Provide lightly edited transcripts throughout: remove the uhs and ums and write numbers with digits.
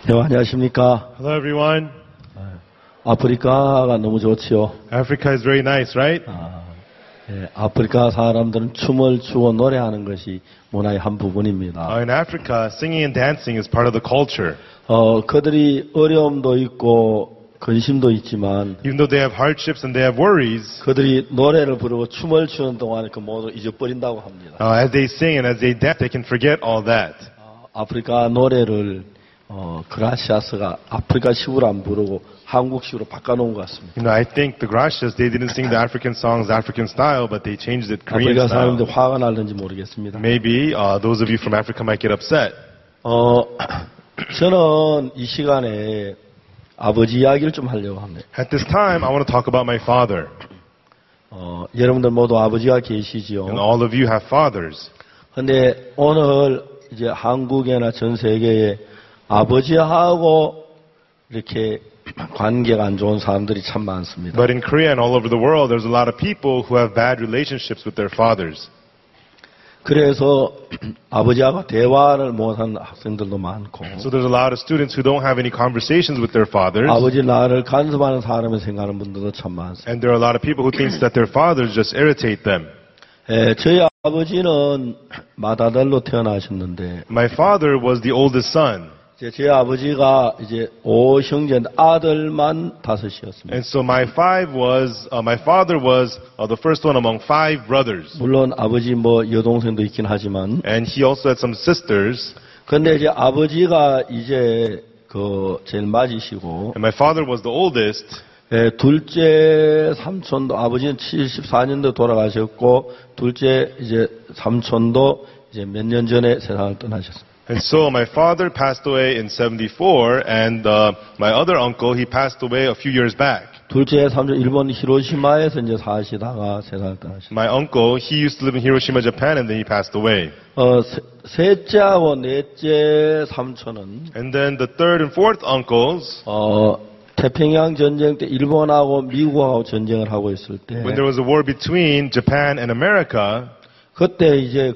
네, 안녕하십니까. Hello, everyone. 아프리카가 너무 좋지요. Africa is very nice, right? 예, 아프리카 사람들은 춤을 추고 노래하는 것이 문화의 한 부분입니다. In Africa, singing and dancing is part of the culture. 그들이 어려움도 있고 근심도 있지만 Even though they have hardships and they have worries, 그들이 노래를 부르고 춤을 추는 동안에 그 모두 잊어버린다고 합니다. as they sing and as they dance, they can forget all that. 아프리카 노래를 그라시아스가 아프리카식으로 안 부르고 한국식으로 바꿔놓은 것 같습니다. I think the Gracias, they didn't sing the African songs African style, but they changed it Korean 아프리카 style. 사람들 화가 날는지 모르겠습니다. Maybe those of you from Africa might get upset. 저는 이 시간에 아버지 이야기를 좀 하려고 합니다. At this time, I want to talk about my father. 여러분들 모두 아버지가 계시지요. And all of you have fathers. 근데 오늘 이제 한국에나 전 세계에 아버지하고 이렇게 관계가 안 좋은 사람들이 참 많습니다. But in Korea and all over the world, there's a lot of people who have bad relationships with their fathers. 그래서 아버지하고 대화를 못하는 학생들도 많고 So there's a lot of students who don't have any conversations with their fathers. 아버지 나를 간섭하는 사람을 생각하는 분들도 참 많습니다. And there are a lot of people who think that their fathers just irritate them. 저희 아버지는 맏아들로 태어나셨는데 My father was the oldest son. 제 아버지가 이제 5형제인데 아들만 5이었습니다. And so my father was the first one among 5 brothers. 물론 아버지 여동생도 있긴 하지만 And he also had some sisters. 근데 이제 아버지가 이제 제일 맞이시고 And my father was the oldest. 둘째 삼촌도 아버지는 74년도 돌아가셨고 둘째 이제 삼촌도 이제 몇 년 전에 세상을 떠나셨습니다. And so my father passed away in 74 and my other uncle, he passed away a few years back. 둘째 삼촌 일본 히로시마에서 이제 사시다가 세상을 떠나셨습니다. My uncle, he used to live in Hiroshima, Japan, and then he passed away. 셋째하고 넷째 삼촌은 And then the third and fourth uncles, 태평양 전쟁 때 일본하고 미국하고 전쟁을 하고 있을 때 when there was a war between Japan and America, 그때 이제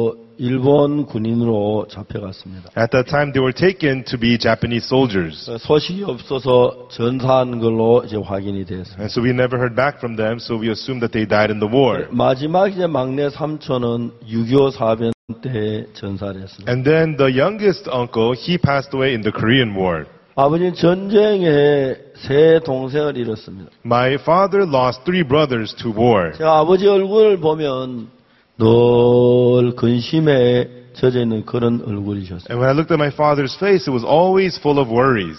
일본 군인으로 잡혀갔습니다. at that time they were taken to be Japanese soldiers. 소식이 없어서 전사한 걸로 이제 확인이 됐어요. And so we never heard back from them, so we assumed that they died in the war. 마지막 이제 막내 삼촌은 6.25 사변 때 전사를 했습니다. And then the youngest uncle, he passed away in the Korean War. 아버지는 전쟁에 3 동생을 잃었습니다. My father lost 3 brothers to war. 제가 아버지 얼굴을 보면 늘 근심에 젖어 있는 그런 얼굴이셨어요. And when I looked at my father's face, it was always full of worries.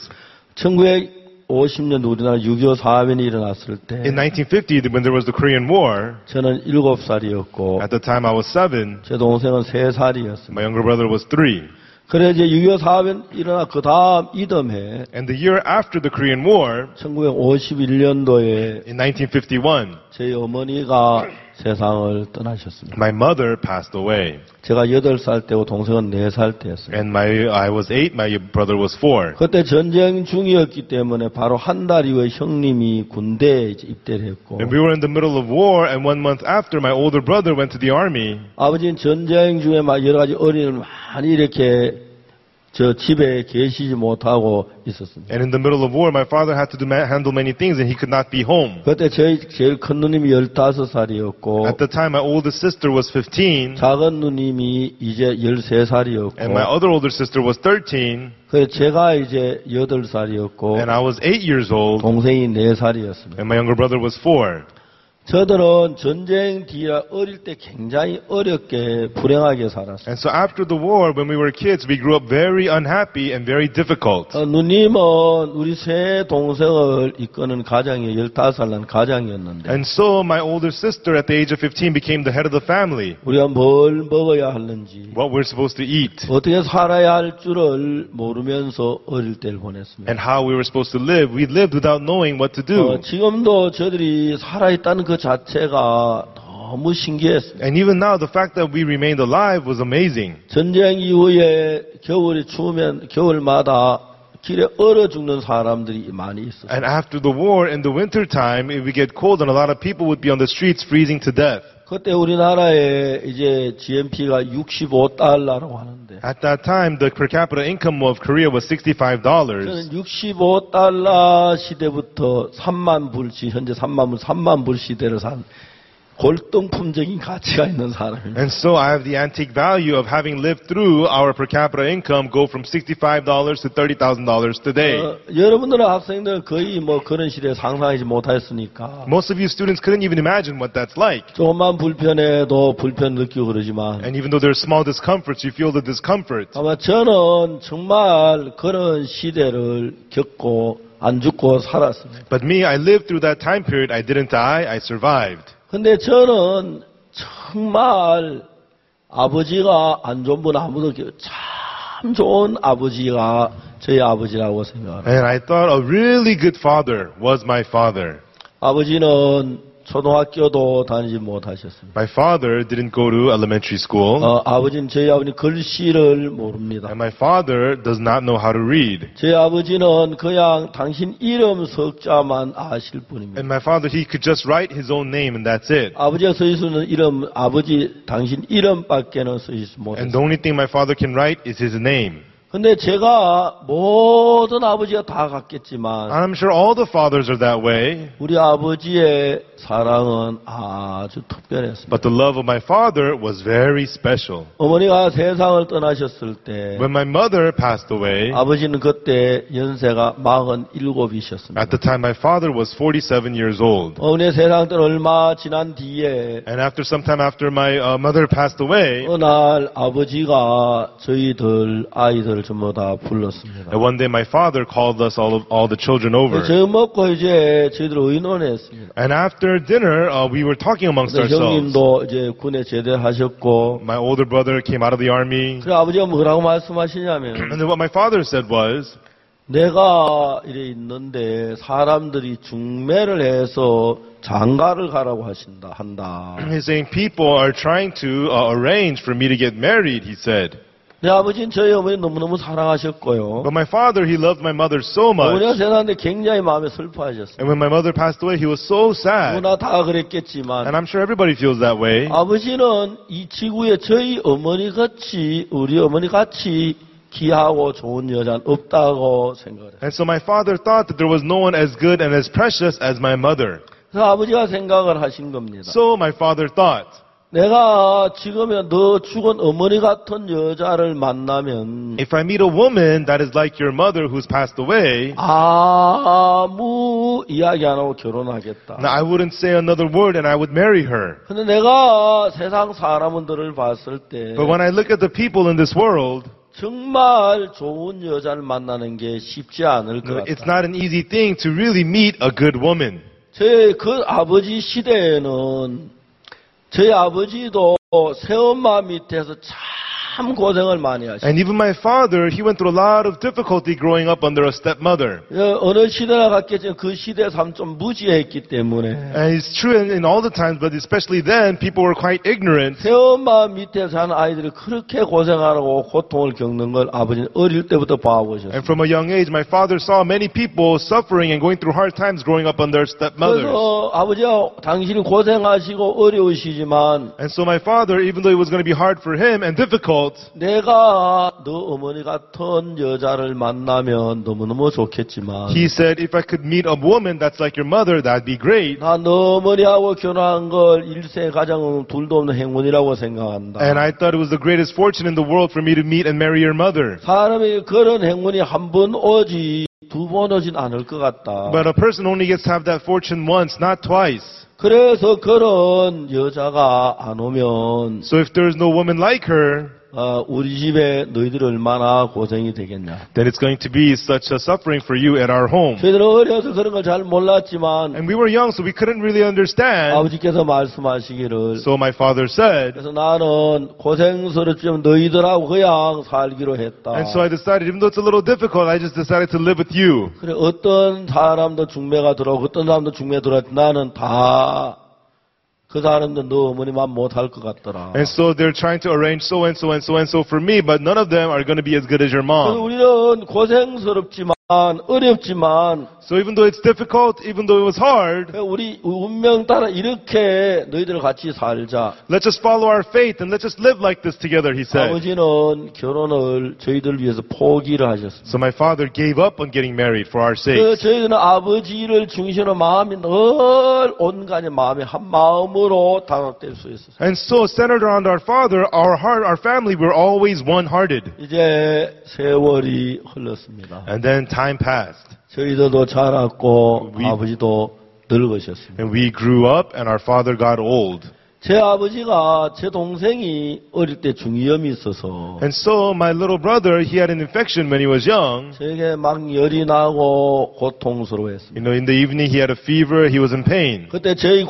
1950년 우리나라 6.25 사변이 일어났을 때 In 1950, when there was the Korean War, 저는 7살이었고 at the time I was 7, 제 동생은 3살이었습니다. my younger brother was 3. 그래 이제 6.25 사변 일어나 그 다음 이듬해 And the year after the Korean War, 1951년도에 in 1951, 제 어머니가 세상을 떠나셨습니다. my mother passed away. 제가 8살 때고 동생은 4살 때였어요. And I was 8, my brother was 4. 그때 전쟁 중이었기 때문에 바로 한 달 이후에 형님이 군대에 이제 입대를 했고 And we were in the middle of war, and 1 month after, my older brother went to the army. 아버지는 전쟁 중에 막 여러 가지 어려움을 많이 이렇게 집에 계시지 못하고 있었습니다. And in the middle of war, my father had to handle many things, and he could not be home. 그때 제일 큰 누님이 15살이었고 At the time, my oldest sister was 15, 작은 누님이 이제 13살이었고 and my other older sister was 13, 그래서 제가 이제 8살이었고 and I was 8 years old, 동생이 4살이었습니다. and my younger brother was 4. 저들은 전쟁 뒤에 어릴 때 굉장히 어렵게 불행하게 살았어요. And so after the war, when we were kids, we grew up very unhappy and very difficult. 누님은 우리 세 동생을 이끄는 가장이 15살 난 가장이었는데 And so my older sister at the age of 15 became the head of the family. 우리가 뭘 먹어야 하는지 What we're supposed to eat 어떻게 살아야 할 줄을 모르면서 어릴 때를 보냈습니다. and how we were supposed to live. We lived without knowing what to do. 지금도 저들이 살아있다는 그 자체가 너무 신기했습니다. And even now, the fact that we remained alive was amazing. 전쟁 이후에 겨울이 추우면 겨울마다 길에 얼어 죽는 사람들이 많이 있었어요. And after the war, in the winter time, if we get cold, and a lot of people would be on the streets freezing to death. 그때 우리나라에 이제 GNP가 65달러라고 하는데 At that time, the per capita income of Korea was $65. 저는 65달러 시대부터 3만 불, 현재 3만 불 시대를 산 골동품적인 가치가 있는 사람입니다. And so I have the antique value of having lived through our per capita income go from $65 to $30,000 today. 여러분들은 학생들은 거의 뭐 그런 시대에 상상하지 못했으니까 Most of you students couldn't even imagine what that's like. 조금만 불편해도 불편 느끼고 그러지만 And even though there are small discomforts, you feel the discomfort. 아마 저는 정말 그런 시대를 겪고 안 죽고 살았습니다. But me, I lived through that time period. I didn't die. I survived. 근데 저는 정말 아버지가 안 좋은 분 아무도 없고 참 좋은 아버지가 저희 아버지라고 생각합니다. And I thought a really good father was my father. 아버지는 초등학교도 다니지 못하셨습니다. My father didn't go to elementary school. 아버지는 저희 아버지는 글씨를 모릅니다. And my father does not know how to read. 저희 아버지는 그냥 당신 이름 석자만 아실 뿐입니다. And my father, he could just write his own name and that's it. 아버지가 쓰실 수 있는 이름, 아버지 당신 이름밖에는 쓰실 수 And 못했습니다. the only thing my father can write is his name. 근데 제가 모든 아버지가 다 같겠지만 And I'm sure all the fathers are that way. 우리 아버지의 사랑은 아주 특별했습니다. But the love of my father was very special. 어머니가 세상을 떠나셨을 때 When my mother passed away, 아버지는 그때 연세가 47이셨습니다. at the time my father was 47 years old. 어머니의 세상 떠나 얼마 지난 뒤에 And after some time after my mother passed away, 어느 날 아버지가 저희들 아이들을 전부 다 불렀습니다. and one day my father called us all the children over. 저 먹고 이제 저희들 의논했습니다. And after dinner, we were talking amongst ourselves. 형님도 이제 군에 제대하셨고 My older brother came out of the army. 그래 아버지가 뭐라고 말씀하시냐면 And then what my father said was, 내가 이래 있는데 사람들이 중매를 해서 장가를 가라고 한다. he's saying people are trying to arrange for me to get married, he said. 내 아버지는 저희 어머니 너무너무 사랑하셨고요. But my father, he loved my mother so 어머니가 much. 세상에 굉장히 마음에 슬퍼하셨어요. And when my mother passed away, he was so sad. 누구나 다 그랬겠지만 And I'm sure everybody feels that way. 아버지는 이 지구에 저희 어머니 같이 우리 어머니 같이 귀하고 좋은 여자는 없다고 생각을 했어요. And so my father thought that there was no one as good and as precious as my mother. 그래서 아버지가 생각을 하신 겁니다. So my father thought, 내가 지금은 너 죽은 어머니 같은 여자를 만나면 if I meet a woman that is like your mother who's passed away, 아무 이야기 안 하고 결혼하겠다. I wouldn't say another word and I would marry her. 근데 내가 세상 사람들을 봤을 때 But when I look at the people in this world, 정말 좋은 여자를 만나는 게 쉽지 않을 것 it's 같다. not an easy thing to really meet a good woman. 제 그 아버지 시대에는 저희 아버지도 새엄마 밑에서 참 고생을 많이 하셨어요. And even my father, he went through a lot of difficulty growing up under a stepmother. 어느 시대나 갔겠지만 그 시대 삶 좀 무지했기 때문에 And it's true in all the times, but especially then, people were quite ignorant. 새엄마 밑에 사는 아이들이 그렇게 고생하고 고통을 겪는 걸 아버지는 어릴 때부터 봐오셨어요. And from a young age, my father saw many people suffering and going through hard times growing up under stepmothers. 그래서 아버지가 당신이 고생하시고 어려우시지만 And so my father, even though it was going to be hard for him and difficult, 내가 너 어머니 같은 여자를 만나면 너무너무 좋겠지만 he said, if I could meet a woman that's like your mother, that'd be great. 나 너 어머니하고 결혼한 걸 일생 가장 둘도 없는 행운이라고 생각한다. And I thought it was the greatest fortune in the world for me to meet and marry your mother. 사람이 그런 행운이 한 번 오지 두 번 오진 않을 것 같다. But a person only gets to have that fortune once, not twice. 그래서 그런 여자가 안 오면 So if there's no woman like her, 우리 집에 너희들이 얼마나 고생이 되겠냐. then it's going to be such a suffering for you at our home. 저희들은 어려서 그런 걸 잘 몰랐지만 And we were young, so we couldn't really understand. 아버지께서 말씀하시기를 So my father said, 그래서 나는 고생스럽지만 너희들하고 그냥 살기로 했다. and so I decided, even though it's a little difficult, I just decided to live with you. 그래 어떤 사람도 중매가 들어오고 어떤 사람도 중매 들어왔지 나는 다 그 사람들 너 어머니만 못할 것 같더라. And so they're trying to arrange so and so and so and so for me, but none of them are going to be as good as your 그래서 mom. 우리는 고생스럽지만 어렵지만 So even though it's difficult, even though it was hard, 우리 운명 따라 이렇게 너희들 같이 살자. let's just follow our faith and let's just live like this together, he said. 아버지는 결혼을 저희들 위해서 포기를 하셨습니다. So my father gave up on getting married for our sake. 저희들은 아버지를 중심으로 마음이 늘 온갖 마음이 한 마음으로 단합될 수 있었어요. And so centered around our father, our heart, our family, we're always one-hearted. 이제 세월이 흘렀습니다. And then time passed. 저희들도 자랐고 아버지도 늙으셨습니다. And we grew up and our father got old. 제 아버지가 제 동생이 어릴 때 중이염이 있어서 And so my little brother, he had an infection when he was young. 저에게 막 열이 나고 고통스러워했습니다. You know, in the evening he had a fever, he was in pain. 그때 저희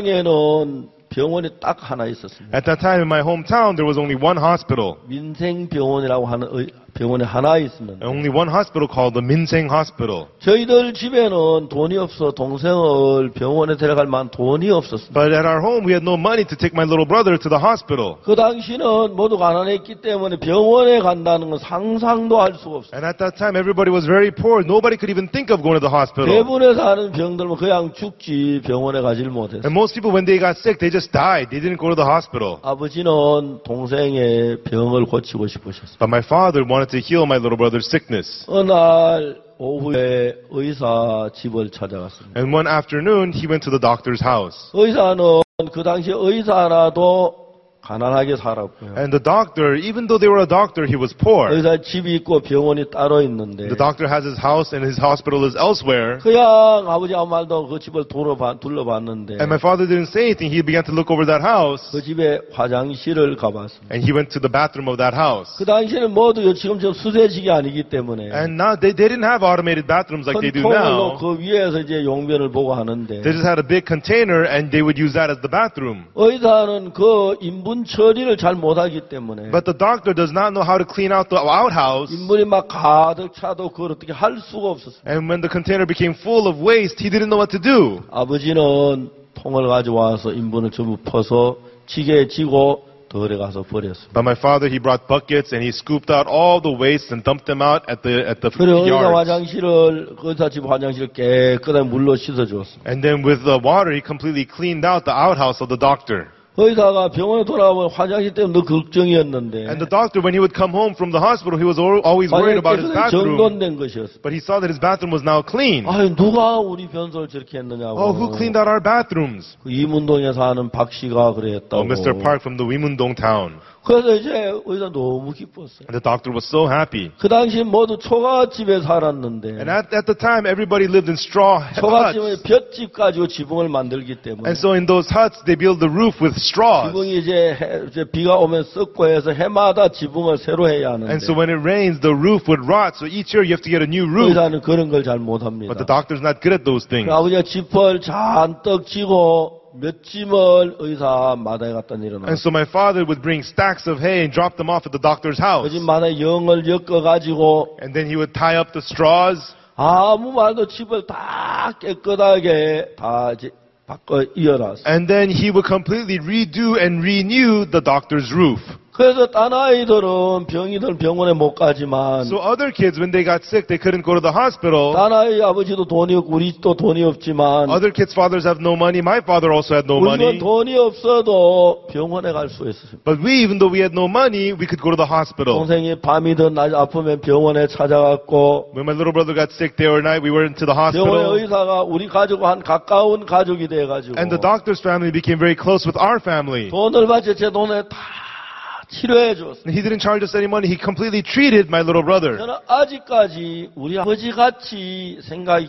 고향에는 병원이 딱 하나 있었습니다. At that time in my hometown, there was only one hospital. 민생병원이라고 하는 병원이 하나 있었는데 Only one hospital called the Minseng Hospital. 저희들 집에는 돈이 없어 동생을 병원에 데려갈 만한 돈이 없었습니다. But at our home, we had no money to take my little brother to the hospital. 그 당시는 모두 가난했기 때문에 병원에 간다는 건 상상도 할 수가 없어요. And at that time, everybody was very poor. Nobody could even think of going to the hospital. 대부분에서 하는 병들면 그냥 죽지 병원에 가질 못했어요. And most people, when they got sick, they just died. They didn't go to the hospital. 아버지는 동생의 병을 고치고 싶으셨어요. But my father wanted to heal my little brother's sickness. 어느 날 오후에 의사 집을 찾아갔습니다. And one afternoon, he went to the doctor's house. 의사는 그 당시 의사라도 가난하게 살았고요. And the doctor, even though they were a doctor, he was poor. 의사 집이 있고 병원이 따로 있는데 The doctor has his house and his hospital is elsewhere. 그냥 아버지 아무 말도 그 집을 둘러봤는데 And my father didn't say anything. He began to look over that house. 그 집에 화장실을 가봤습니다. And he went to the bathroom of that house. 그 당시에는 모두 지금처럼 수세식이 아니기 때문에 And now they didn't have automated bathrooms like 큰 they do 통을 now. 그 위에서 이제 용변을 보고 하는데 They just had a big container and they would use that as the bathroom. 의사는 그 인분 처리를 잘 못하기 때문에 But the doctor does not know how to clean out the outhouse. 인분이 막 가득 차도 그걸 어떻게 할 수가 없었어요. And when the container became full of waste, he didn't know what to do. 아버지는 통을 가져와서 인분을 전부 퍼서 지게에 지고 덜에 가서 버렸습니다. But my father, he brought buckets and he scooped out all the waste and dumped them out at the 그리고 의사 yard. 화장실을 의사 집 화장실을 깨끗하게 물로 씻어주었습니다. And then with the water, he completely cleaned out the outhouse of the doctor. 의사가 병원에 돌아오면 화장실 때문에 너 걱정이었는데 And the doctor, when he would come home from the hospital, he was always worried about his bathroom. 정돈된 것이었어요. But he saw that his bathroom was now clean. 아유 누가 우리 변소를 저렇게 했느냐고. Oh, who cleaned out our bathrooms? 그 이문동에 사는 박 씨가 그랬다고. Oh, Mr. Park from the Wimundong town. 그래서 이제 의사 너무 기뻤어요. And the doctor was so happy. 그 당시 모두 초가집에 살았는데 And at the time, everybody lived in straw 초가집은 huts. 볏집 가지고 지붕을 만들기 때문에 And so in those huts, they build the roof with straws. 지붕이 이제 비가 오면 썩고 해서 해마다 지붕을 새로 해야 하는데 And so when it rains, the roof would rot. So each year you have to get a new roof. 의사는 그런 걸 잘 못합니다. But the doctor's not good at those things. 아버지가 지퍼를 잔뜩 지고 몇 짐을 의사 마당에 갖다 내려놔. And so my father would bring stacks of hay and drop them off at the doctor's house. 그 집 마당에 영을 엮어가지고 And then he would tie up the straws. 아무 말도 집을 다 깨끗하게 다 이제 바꿔 이어놨어. And then he would completely redo and renew the doctor's roof. 그래서 딴 아이들은 병이들 병원에 못 가지만 So other kids, when they got sick, they couldn't go to the hospital. 딴 아이 아버지도 돈이 없고 우리 또 돈이 없지만 Other kids' fathers have no money. My father also had no 우리는 money. 돈이 없어도 병원에 갈 수 있었어요. But we, even though we had no money, we could go to the hospital. 동생이 밤이든 낮 아프면 병원에 찾아갔고 When my little brother got sick day or night, we went to the 병원의 hospital. 의사가 우리 가족과 한 가까운 가족이 돼가지고 And the doctor's family became very close with our family. 돈을 받지 제 돈에 다 치료해 줬어요. He didn't charge us any money. He completely treated my little brother. 저는 아직까지 우리 아버지 같이 생각이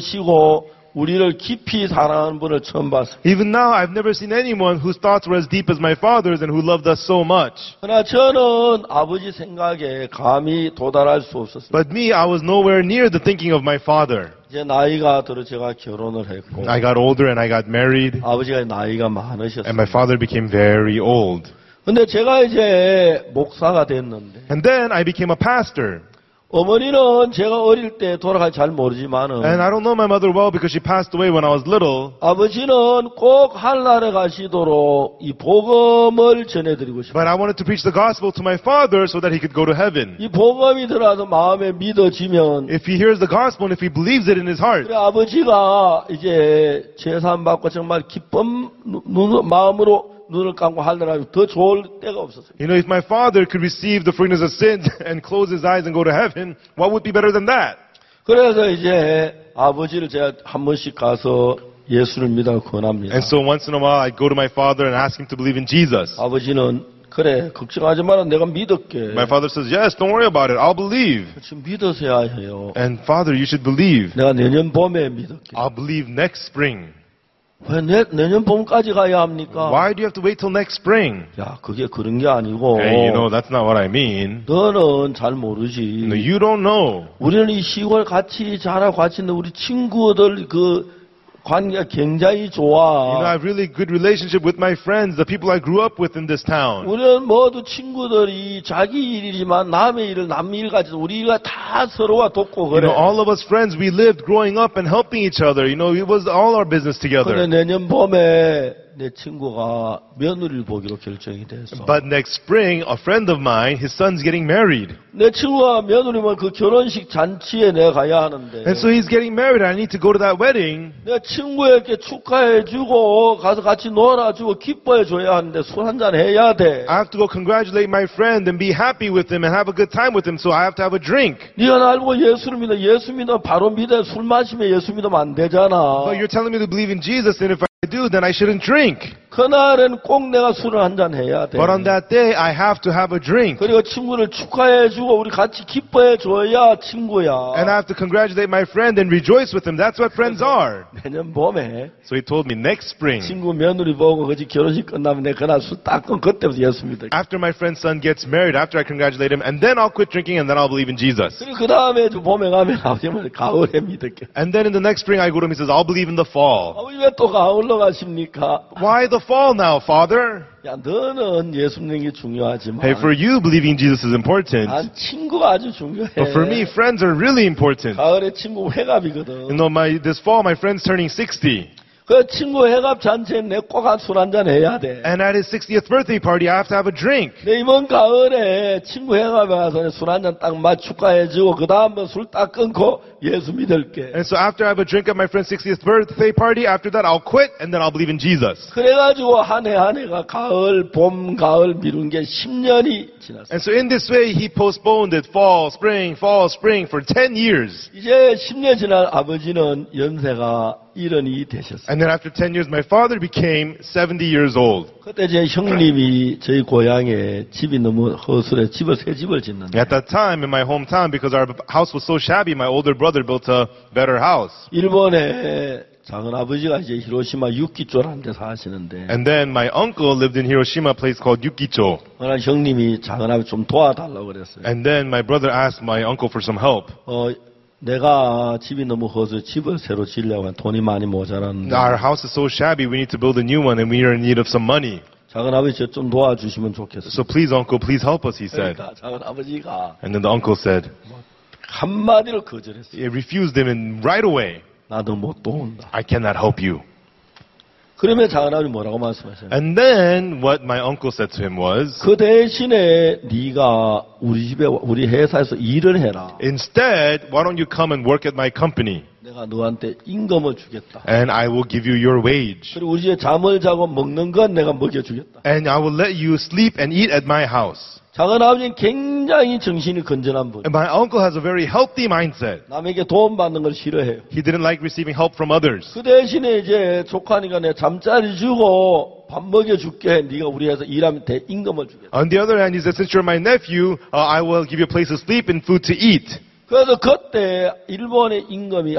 깊으시고 우리를 깊이 사랑하는 분을 처음 봤어요. Even now, I've never seen anyone whose thoughts were as deep as my father's and who loved us so much. 그러나 저는 아버지 생각에 감히 도달할 수 없었어요. But me, I was nowhere near the thinking of my father. 이제 나이가 들어 제가 결혼을 했고 I got older and I got married, 아버지가 나이가 많으셨어요. and my father became very old. 근데 제가 이제 목사가 됐는데 And then I became a pastor. 어머니는 제가 어릴 때 돌아갈 잘 모르지만은 And I don't know my mother well because she passed away when I was little. 아버지는 꼭 하늘나라에 가시도록 이 복음을 전해드리고 싶어요. But I wanted to preach the gospel to my father so that he could go to heaven. 이 복음이 들어와서 마음에 믿어지면 If he hears the gospel and if he believes it in his heart, 그래 아버지가 이제 제산 받고 정말 기쁨 마음으로 눈을 감고 하늘나라에 더 좋을 때가 없었어요. you know, if my father could receive the forgiveness of sins and close his eyes and go to heaven, what would be better than that? 그래서 이제 아버지를 제가 한 번씩 가서 예수를 믿어 권합니다. And so once in a while, I'd go to my father and ask him to believe in Jesus. 아버지는 그래 걱정하지 마라 내가 믿을게. My father says, yes, don't worry about it. I'll believe. 지금 믿으셔야 해요. And father, you should believe. 내가 내년 봄에 믿을게. I'll believe next spring. 왜 내년 봄까지 가야 합니까? Why do you have to wait till next spring? 야, 그게 그런 게 아니고 Hey, that's not what I mean. 너는 잘 모르지. You don't know. 우리는 이 시골 같이 자라고 같이 있는 우리 친구들 그 관계가 굉장히 좋아. I have really good relationship with my friends, the people I grew up with in this town. 우리는 모두 친구들이 자기 일이지만 남의 일을 남 일같이 우리가 다 서로가 돕고 그래. All of us friends, we lived growing up and helping each other. It was all our business 근데 together. 내년 봄에 내 친구가 며느리를 보기로 결정이 됐어. But next spring, a friend of mine, his son's getting married. 내 친구가 며느리면 그 결혼식 잔치에 내가 가야 하는데. And so he's getting married. I need to go to that wedding. 내 친구에게 축하해주고 가서 같이 놀아주고 기뻐해줘야 하는데 술 한잔 해야 돼. I have to go congratulate my friend and be happy with him and have a good time with him. So I have to have a drink. 네가 날 보고 예수를 믿어. 예수 믿어. 바로 믿어. 술 마시면 예수 믿으면 안 되잖아. But you're telling me to believe in Jesus, and if I do, then I shouldn't drink. 그날은 꼭 내가 술을 한잔 해야 돼. But on that day, I have to have a drink. 그리고 친구를 축하해주고 우리 같이 기뻐해줘야 친구야. And I have to congratulate my friend and rejoice with him. That's what friends are. 내년 봄에 So he told me next spring, 친구 며느리 보고 그지 결혼식 끝나면 내가 그날 술 딱 끊고 그때부터 예수 믿어. after my friend's son gets married, after I congratulate him, and then I'll quit drinking and then I'll believe in Jesus. 그리고 그 다음에 봄에 가면 아버지는 가을에 믿을게. And then in the next spring, I go to him, he says, I'll believe in the fall. 아버지 왜 또 가을로 가십니까? Why the fall now, Father? 야 너는 예수 믿는 게 중요하지만 Hey, for you, believing Jesus is important. 난 친구가 아주 중요해. But for me, friends are really important. 가을에 친구 회갑이거든. This fall, my friend's turning 60. 그 친구 회갑 잔치에 내 꼭 한 술 한잔 해야 돼. And at his 60th birthday party, I have to have a drink. 내 이번 가을에 친구 회갑에 가서 술 한잔 딱 축하해주고 그 다음에 술 딱 끊고 예수 믿을게. And so after I have a drink at my friend's 60th birthday party, after that I'll quit and then I'll believe in Jesus. 그래가지고 한 해 한 해가 가을, 봄, 가을 미룬 게 10년이 지났어. And so in this way, he postponed it fall, spring, for 10 years. 이제 10년 지난 아버지는 연세가 70이 되셨어요. And then after 10 years, my father became 70 years old. 그때 제 형님이 저희 고향에 집이 너무 허술해 새 집을 짓는데 At that time, in my hometown, because our house was so shabby, my older brother built a better house. 일본에 작은 아버지가 이제 히로시마 유키초라는 데 사시는데 And then my uncle lived in Hiroshima, a place called Yukicho. 그러나 형님이 작은 아버지 좀 도와달라고 그랬어요. And then my brother asked my uncle for some help. 내가 집이 너무 허술해 집을 새로 지으려고 하면 돈이 많이 모자랐는데 Our house is so shabby, we need to build a new one, and we are in need of some money. 작은 아버지 좀 도와주시면 좋겠어요. So please, uncle, please help us, he said. 그러니까 작은 아버지가 And then the uncle said, 한마디로 거절했어요. he refused him and right away, 나도 못 도운다. I cannot help you. 그러면 작은 아버지 뭐라고 말씀하셨어요? And then what my uncle said to him was, 그 대신에 네가 우리 회사에서 일을 해라. instead, why don't you come and work at my company? 내가 너한테 임금을 주겠다. And I will give you your wage. 그리고 우리 집에 잠을 자고 먹는 건 내가 먹여주겠다. And I will let you sleep and eat at my house. 작은 아버지는 굉장히 정신이 건전한 분. And my uncle has a very healthy mindset. 남에게 도움 받는 걸 싫어해요. He didn't like receiving help from others. 그 대신에 이제 조카니까 내가 잠자리 주고 밥 먹여줄게. 네가 우리 회사 일하면 임금을 주겠다. On the other hand, he said, since you're my nephew, I will give you a place to sleep and food to eat. 그래서 그때 일본의 임금이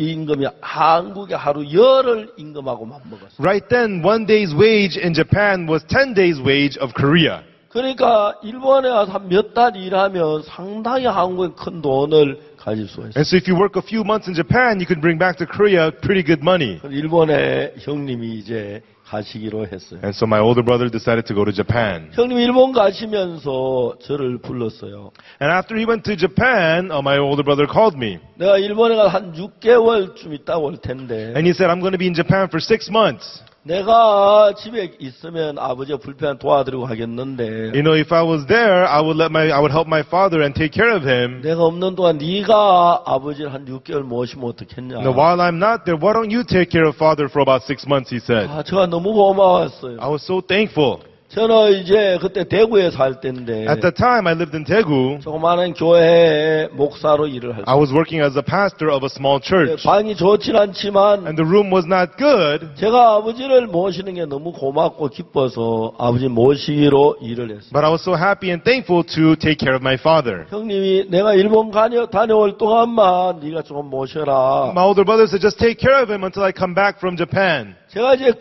한국의 하루 열흘 임금하고 맞먹었어요. Right then, one day's wage in Japan was 10 days' wage of Korea. 그러니까 일본에 와서 한 몇 달 일하면 상당히 한국에 큰 돈을 가질 수가 있어요. And so if you work a few months in Japan, you can bring back to Korea pretty good money. 일본에 형님이 이제 가시기로 했어요. And so my older brother decided to go to Japan. 형님 일본 가시면서 저를 불렀어요. And after he went to Japan, my older brother called me. 내가 일본에 가서 한 6개월쯤 있다 올 텐데 And he said, I'm going to be in Japan for 6 months. 내가 집에 있으면 아버지가 불편 도와드리고 하겠는데 You know, if I was there, I would help my father and take care of him. 내가 없는 동안 네가 아버지를 한 6개월 모시면 어떻겠냐. Now, while I'm not there, why don't you take care of father for about 6 months, he said. 제가 너무 고마웠어요. I was so thankful. 저는 이제 그때 대구에 살 때인데 At that time, I lived in Daegu. 조그마한 교회에 목사로 일을 할 때 I was working as a pastor of a small church. 방이 좋진 않지만 And the room was not good. 제가 아버지를 모시는 게 너무 고맙고 기뻐서 아버지 모시기로 일을 했어요. But I was so happy and thankful to take care of my father. 형님이 내가 일본 다녀올 동안만 네가 조금 모셔라. My older brother said, just take care of him until I come back from Japan. 제가 이제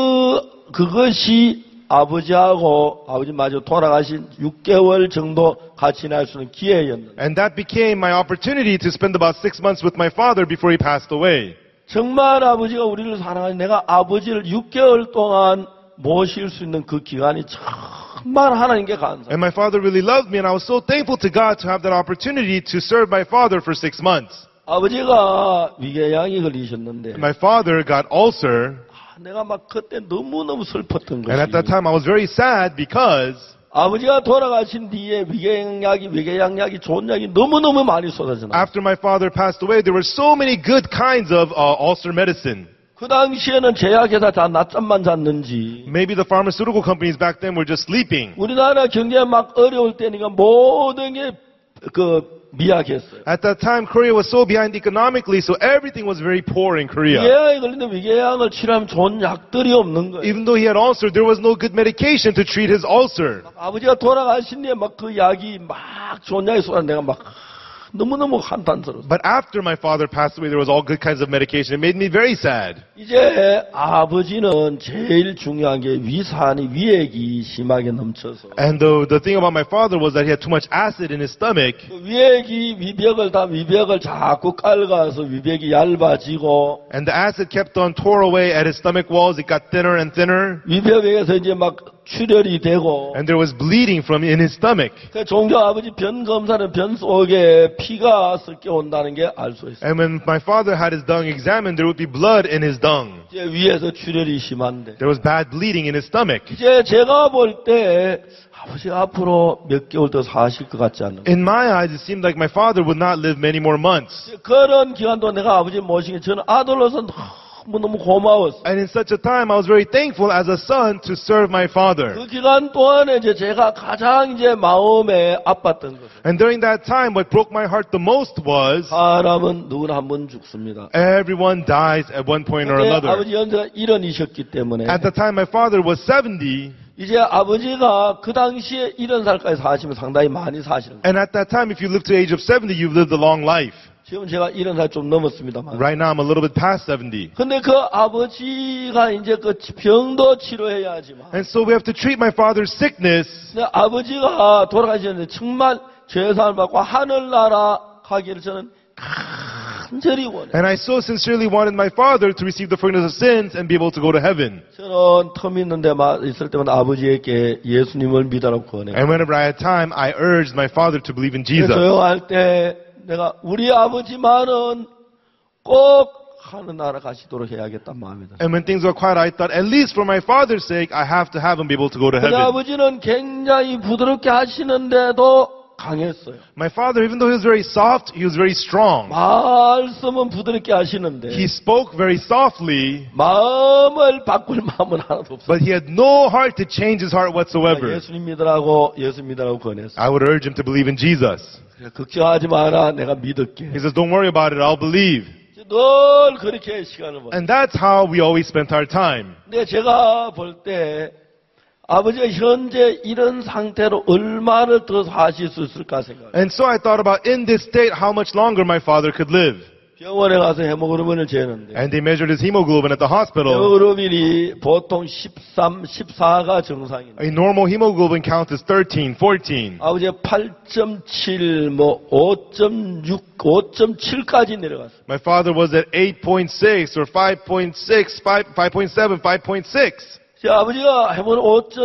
그것이 아버지하고 아버지 마저 돌아가신 6개월 정도 같이 지낼 수 있는 기회였는데 And that became my opportunity to spend about 6 months with my father before he passed away. 정말 아버지가 우리를 사랑하니 내가 아버지를 6개월 동안 모실 수 있는 그 기간이 정말 하나님께 감사해요. And my father really loved me, and I was so thankful to God to have that opportunity to serve my father for 6 months. 아버지가 위궤양이 걸리셨는데 My father got ulcer, 내가 막 그때 너무너무 슬펐던 and at that 것이 time I was very sad because 아버지가 돌아가신 뒤에 위궤양약이 좋은 약이 너무너무 많이 쏟아져 나왔어요. after my father passed away, there were so many good kinds of ulcer medicine. 그 당시에는 제약회사 다 낮잠만 잤는지 Maybe the pharmaceutical companies back then were just sleeping. 우리나라 경제가 막 어려울 때니까 모든 게 미약했어요. At that time, Korea was so behind economically, so everything was very poor in Korea. 위궤양이 걸리는데 위궤양을 치료하면 좋은 약들이 없는 거예요. Even though he had ulcer, there was no good medication to treat his ulcer. 아버지가 돌아가신 뒤에 막 그 약이 막 좋은 약이 쏟아 내가 막 너무너무 한탄스러웠어요. But after my father passed away, there was all good kinds of medication. It made me very sad. 이제 아버지는 제일 중요한 게 위액이 심하게 넘쳐서 And the thing about my father was that he had too much acid in his stomach. 그 위액이 위벽을 자꾸 깔아서 위벽이 얇아지고 And the acid kept on tore away at his stomach walls. It got thinner and thinner. 위벽에서 이제 막 출혈이 되고 And there was bleeding from in his stomach. 그 종종 아버지 변 검사는 변 속에 피가 섞여 온다는 게 알 수 있어요. And when my father had his dung examined, there would be blood in his dung. 이제 위에서 출혈이 심한데 There was bad bleeding in his stomach. 이제 제가 볼 때 아버지가 앞으로 몇 개월 더 사실 것 같지 않는 In my eyes, it seemed like my father would not live many more months. 그런 기간 동안 내가 아버지 모시기 저는 아들로서 너무 고마웠어요. And in such a time, I was very thankful as a son to serve my father. 그 기간 동안에 이제 제가 가장 이제 마음에 아팠던 것. And during that time, what broke my heart the most was 사람은 누구나 한 번 죽습니다. everyone dies at one point or 근데 another. 아버지 연세가 70이셨기 때문에 At the time, my father was 70. 이제 아버지가 그 당시에 70살까지 사시면 상당히 많이 사시는 거예요. And at that time, if you live to the age of 70, you've lived a long life. 지금 제가 70살 좀 넘었습니다만. Right now, I'm a little bit past 70. 근데 그 아버지가 이제 그 병도 치료해야 하지만 And so we have to treat my father's sickness. 근데 아버지가 돌아가셨는데 정말 죄사함을 받고 하늘나라 가기를 저는 간절히 원해요. And I so sincerely wanted my father to receive the forgiveness of sins and be able to go to heaven. 저는 텀 있는데 있을 때마다 아버지에게 예수님을 믿으라고 권해요. And whenever I had time, I urged my father to believe in Jesus. 조용할 때 내가 우리 아버지만은 꼭 하늘나라 가시도록 해야겠단 마음이다. And when things were quiet, I thought, at least for my father's sake, I have to have him be able to go to 근데 heaven. 아버지는 굉장히 부드럽게 하시는데도 강했어요. My father, even though he was very soft, he was very strong. 말씀은 부드럽게 하시는데 He spoke very softly, 마음을 바꿀 마음은 하나도 없어요. but he had no heart to change his heart whatsoever. 예수님 믿으라고 권했어요. I would urge him to believe in Jesus. 걱정하지 마라, 내가 믿을게. He says, don't worry about it, I'll believe. 늘 그렇게 시간을 보내. And that's how we always spent our time. 근데 제가 볼 때 아버지가 현재 이런 상태로 얼마나 더 사실 수 있을까 생각해요. And so I thought about in this state how much longer my father could live. 병원에 가서 헤모글로빈을 재는데 And they measured his hemoglobin at the hospital. 헤모글로빈이 보통 13, 14가 정상입니다. A normal hemoglobin count is 13, 14. 아버지가 8.7, 5.6, 5.7까지 내려갔어요. My father was at 8.6 or 5.6, 5.7, 5.6. 제 아버지가 해본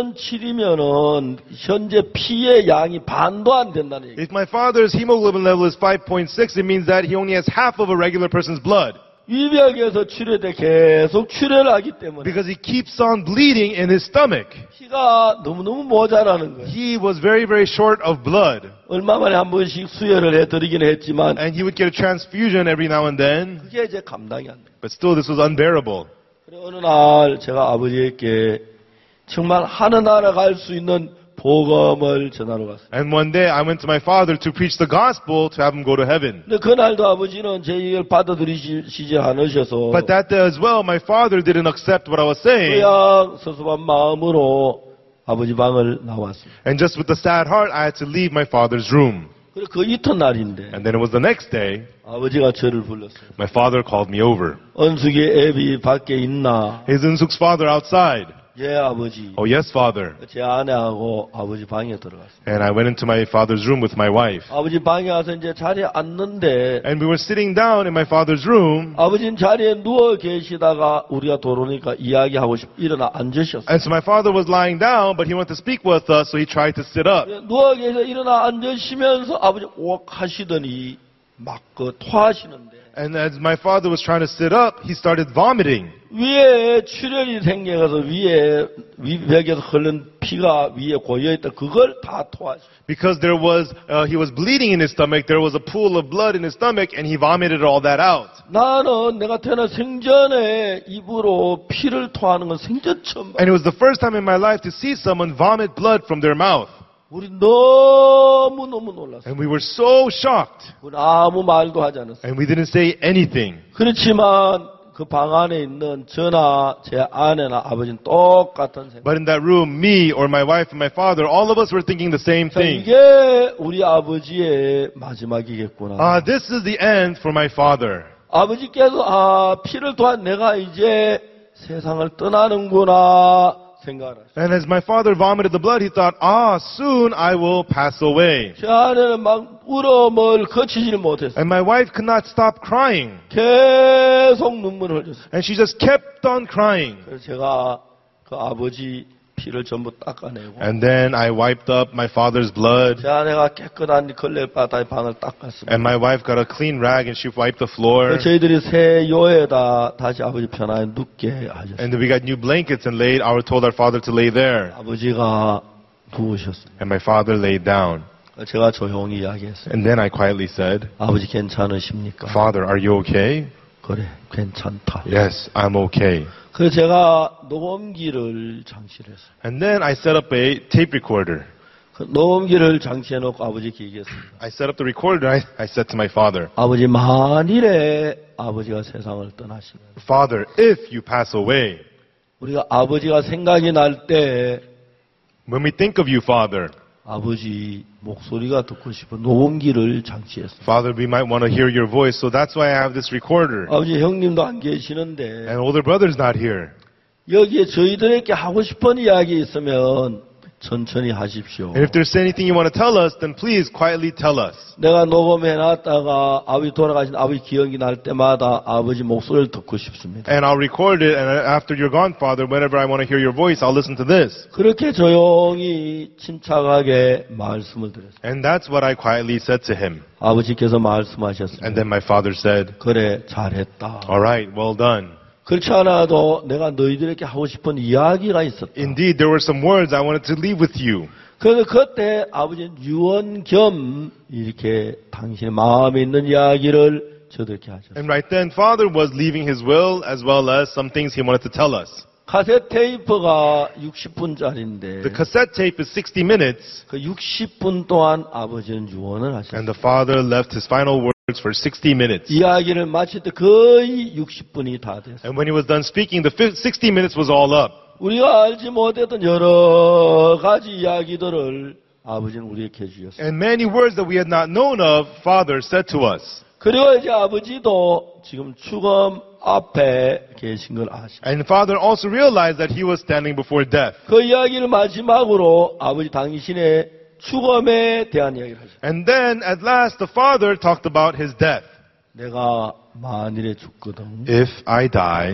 5.7이면은 현재 피의 양이 반도 안 된다는 얘기. If my father's hemoglobin level is 5.6, it means that he only has half of a regular person's blood. 위벽에서 출혈돼 계속 출혈을 하기 때문에 Because he keeps on bleeding in his stomach. 피가 너무너무 모자라는 거예요. He was very, very short of blood. 얼마 만에 한 번씩 수혈을 해드리긴 했지만 And he would get a transfusion every now and then. 그게 이제 감당이 안 돼요. But still, this was unbearable. 그래 어느 날 제가 아버지에게 정말 하늘나라 갈 수 있는 복음을 전하러 갔어요. And one day I went to my father to preach the gospel to have him go to heaven. 근데 그날도 아버지는 제 얘기를 받아들이시지 않으셔서 But that day as well, my father didn't accept what I was saying. 그냥 서섭한 마음으로 아버지 방을 나왔어요. And just with a sad heart, I had to leave my father's room. 그래 그 이튿날인데 And then it was the next day, 아버지가 저를 불렀어요. my father called me over. 은숙이 애비 밖에 있나? Is Unsuk's father outside? 예 아버지. Oh, yes, father. 제 아내하고 아버지 방에 들어갔어요. And I went into my father's room with my wife. 아버지 방에 와서 이제 자리에 앉는데 And we were sitting down in my father's room. 아버지는 자리에 누워 계시다가 우리가 들어오니까 이야기하고 일어나 앉으셨어요. And so my father was lying down, but he wanted to speak with us, so he tried to sit up. 누워 계셔 일어나 앉으시면서 아버지 옥 하시더니 막 토하시는데 And as my father was trying to sit up, he started vomiting. 위에 출혈이 생겨서 위에 위벽에서 흐른 피가 위에 고여있다. 그걸 다 토하시고. Because he was bleeding in his stomach, there was a pool of blood in his stomach, and he vomited all that out. 나는 내가 태어나 생전에 입으로 피를 토하는 건 생전 처음 봐. And it was the first time in my life to see someone vomit blood from their mouth. 우리 너무너무 놀랐어요. And we were so shocked. 우리 아무 말도 하지 않았어요. And we didn't say anything. 그렇지만 그 방 안에 있는 저나 제 아내나 아버지는 똑같은 생각. But in that room, me or my wife and my father, all of us were thinking the same thing. 이게 우리 아버지의 마지막이겠구나. This is the end for my father. 아버지께서 피를 토한 내가 이제 세상을 떠나는구나 생각을 하셨어요. And as my father vomited the blood, he thought, soon I will pass away. 제 아내는 막 울음을 거치지를 못했어요. And my wife could not stop crying. 계속 눈물을 흘렸어요. And she just kept on crying. 그래서 제가 그 아버지 피를 전부 닦아내고 And then I wiped up my father's blood. 제 아내가 깨끗한 걸레바닥에 방을 닦았습니다. And my wife got a clean rag and she wiped the floor. 저희들이 새 요에다 다시 아버지 편하게 눕게 하셨어요. And then we got new blankets and told our father to lay there. 아버지가 누우셨습니다. And my father laid down. 제가 조용히 이야기했어요. And then I quietly said, 아버지 괜찮으십니까? Father, are you okay? 그래, 괜찮다. Yes, I'm okay. 그래서 제가 녹음기를 장치를 했어요. And then I set up a tape recorder. 그 녹음기를 장치해놓고 아버지께 얘기했습니다. I set up the recorder. I said to my father, 아버지 만일에 아버지가 세상을 떠나시면 Father, if you pass away, 우리가 아버지가 생각이 날 때 when we think of you, Father, 아버지 목소리가 듣고 싶어 녹음기를 장치했어요. Father, we might want to hear your voice, so that's why I have this recorder. 아버지 형님도 안 계시는데 And older brother's not here. 여기에 저희들에게 하고 싶은 이야기 있으면 천천히 하십시오. And if there's anything you want to tell us, then please quietly tell us. 내가 녹음해놨다가 아버지 돌아가신 아버지 기억이 날 때마다 아버지 목소리를 듣고 싶습니다. And I'll record it, and after you're gone, Father, whenever I want to hear your voice, I'll listen to this. 그렇게 조용히 침착하게 말씀을 드렸어요. And that's what I quietly said to him. 아버지께서 말씀하셨습니다. And then my father said, 그래 잘했다. all right, well done. 그렇지 않아도 내가 너희들에게 하고 싶은 이야기가 있었다. Indeed, there were some words I wanted to leave with you. 그래서 그때 아버지는 유언 겸 이렇게 당신의 마음에 있는 이야기를 저들에게 하셨어요. And right then, Father was leaving his will as well as some things he wanted to tell us. 카세트 테이프가 60분짜리인데 The cassette tape is 60 minutes, 그 60분 동안 아버지는 유언을 하셨어요. and the Father left his final words for 60 minutes. 이야기를 마칠 때 거의 60분이 다 됐어요. And when he was done speaking, the 60 minutes was all up. 우리가 알지 못했던 여러 가지 이야기들을 아버지는 우리에게 해주셨어요. And many words that we had not known of, Father said to us. 그리고 이제 아버지도 지금 죽음 앞에 계신 걸 아시고 And father also realized that he was standing before death. 그 이야기를 마지막으로 아버지 당신의 죽음에 대한 이야기를 하죠. And then at last the father talked about his death. 내가 만일에 죽거든. If I die,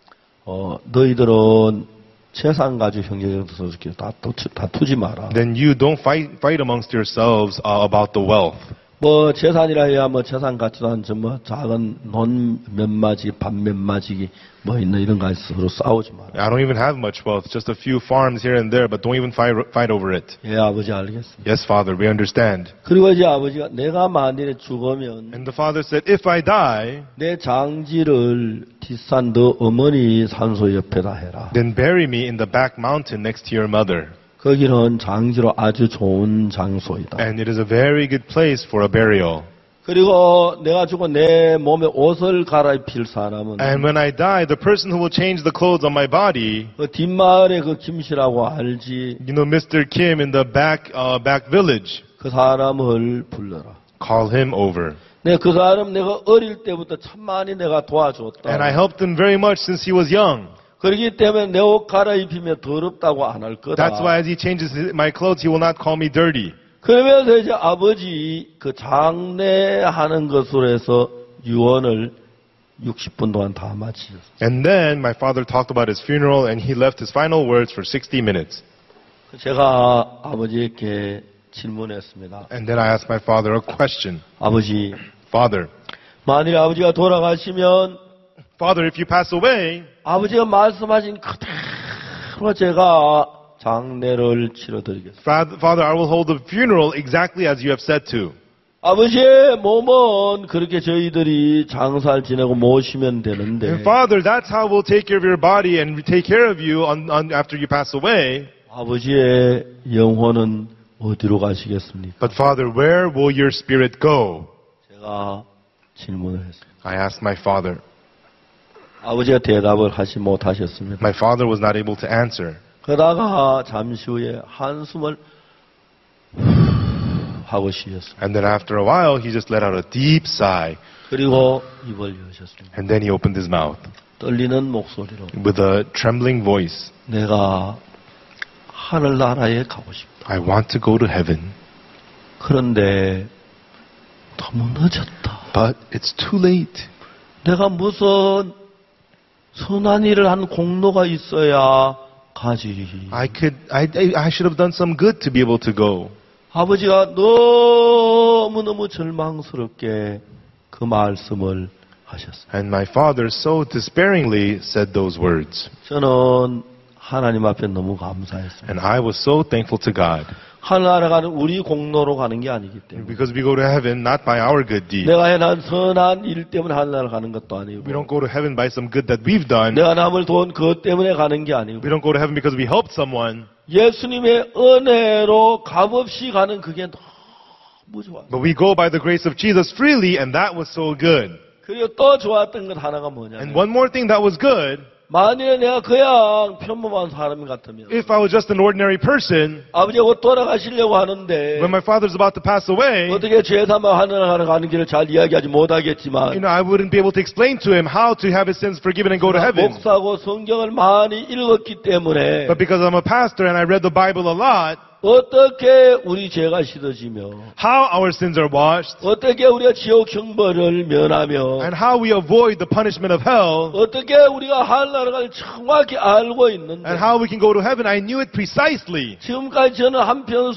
너희들은 재산 가지고 형제들도 다투지 마라. then you don't fight amongst yourselves about the wealth. 뭐 재산이라 해야 뭐 재산 가치도 한 뭐 작은 논 몇 마지, 밭 몇 마지 뭐 있는 이런 거 서로 싸우지 마라. I don't even have much wealth, just a few farms here and there, but don't even fight over it. 예, 아버지 알겠습니다. Yes, father, we understand. 그리고 이제 아버지가 내가 만일에 죽으면 And the father said, if I die, 내 장지를 뒷산 너 어머니 산소 옆에다 해라. then bury me in the back mountain next to your mother. 거기는 장지로 아주 좋은 장소이다. And it is a very good place for a burial. 그리고 내가 죽고 내 몸에 옷을 갈아입힐 사람은 And when I die, the person who will change the clothes on my body, 그 뒷마을에 그 김씨라고 알지 you know, Mr. Kim in the back village, 그 사람을 불러라. call him over. 내 그 사람 내가 어릴 때부터 참 많이 내가 도와줬다. And I helped him very much since he was young. 그렇기 때문에 내 옷 갈아입히면 더럽다고 안 할 거다. That's why as he changes my clothes, he will not call me dirty. 그러면서 이제 아버지 그 장례하는 것으로 해서 유언을 60분 동안 다 마치셨어요. And then my father talked about his funeral and he left his final words for 60 minutes. 제가 아버지에게 질문했습니다. And then I asked my father a question. 아버지, Father, 만일 아버지가 돌아가시면 Father, if you pass away, 아버지가 말씀하신 그대로 제가 장례를 치러드리겠습니다. Father, I will hold the funeral exactly as you have said to. 아버지의 몸은 그렇게 저희들이 장사를 지내고 모시면 And 되는데 Father, that's how we'll take care of your body and take care of you after you pass away. 아버지의 영혼은 어디로 가시겠습니까? But Father, where will your spirit go? 제가 질문을 했습니다. I asked my father. 아버지가 대답을 하지 못하셨습니다. My father was not able to answer. 그러다가 잠시 후에 한숨을 하고 쉬었습니다. And then after a while, he just let out a deep sigh. 그리고 입을 여셨습니다. And then he opened his mouth 떨리는 목소리로 with a trembling voice. 내가 하늘나라에 가고 싶다. I want to go to heaven, 그런데 너무 늦었다. but it's too late. 내가 무슨 선한 일을 한 공로가 있어야 가지. I should have done some good to be able to go. 아버지가 너무너무 절망스럽게 그 말씀을 하셨어요. And my father so despairingly said those words. 저는 하나님 앞에 너무 감사했습니다. And I was so thankful to God. 하늘나라 가는 우리 공로로 가는 게 아니기 때문에 Because we go to heaven not by our good deeds. 내가 해난 선한 일 때문에 하늘나라 가는 것도 아니고 We don't go to heaven by some good that we've done. 내가 남을 도운 그것 때문에 가는 게 아니고 We don't go to heaven because we helped someone. 예수님의 은혜로 값없이 가는 그게 너무 좋아요. But we go by the grace of Jesus freely, and that was so good. 그리고 또 좋았던 것 하나가 뭐냐면 And one more thing that was good, 만일에 내가 그냥 평범한 사람 같으면 if I was just an ordinary person, 아버지가 곧 돌아가시려고 하는데 when my father's about to pass away, 어떻게 죄사만 하늘나라 가는 길을 잘 이야기하지 못하겠지만 I wouldn't be able to explain to him how to have his sins forgiven and go to heaven. 목사고 성경을 많이 읽었기 때문에 But because I'm a pastor and I read the Bible a lot, 어떻게 우리 죄가 씻어지며 how our sins are washed, 어떻게 우리가 지옥 형벌을 면하며 and how we avoid the punishment of hell, 어떻게 우리가 하늘나라를 정확히 알고 있는데 and how we can go to heaven, I knew it precisely. 지금까지 저는 한편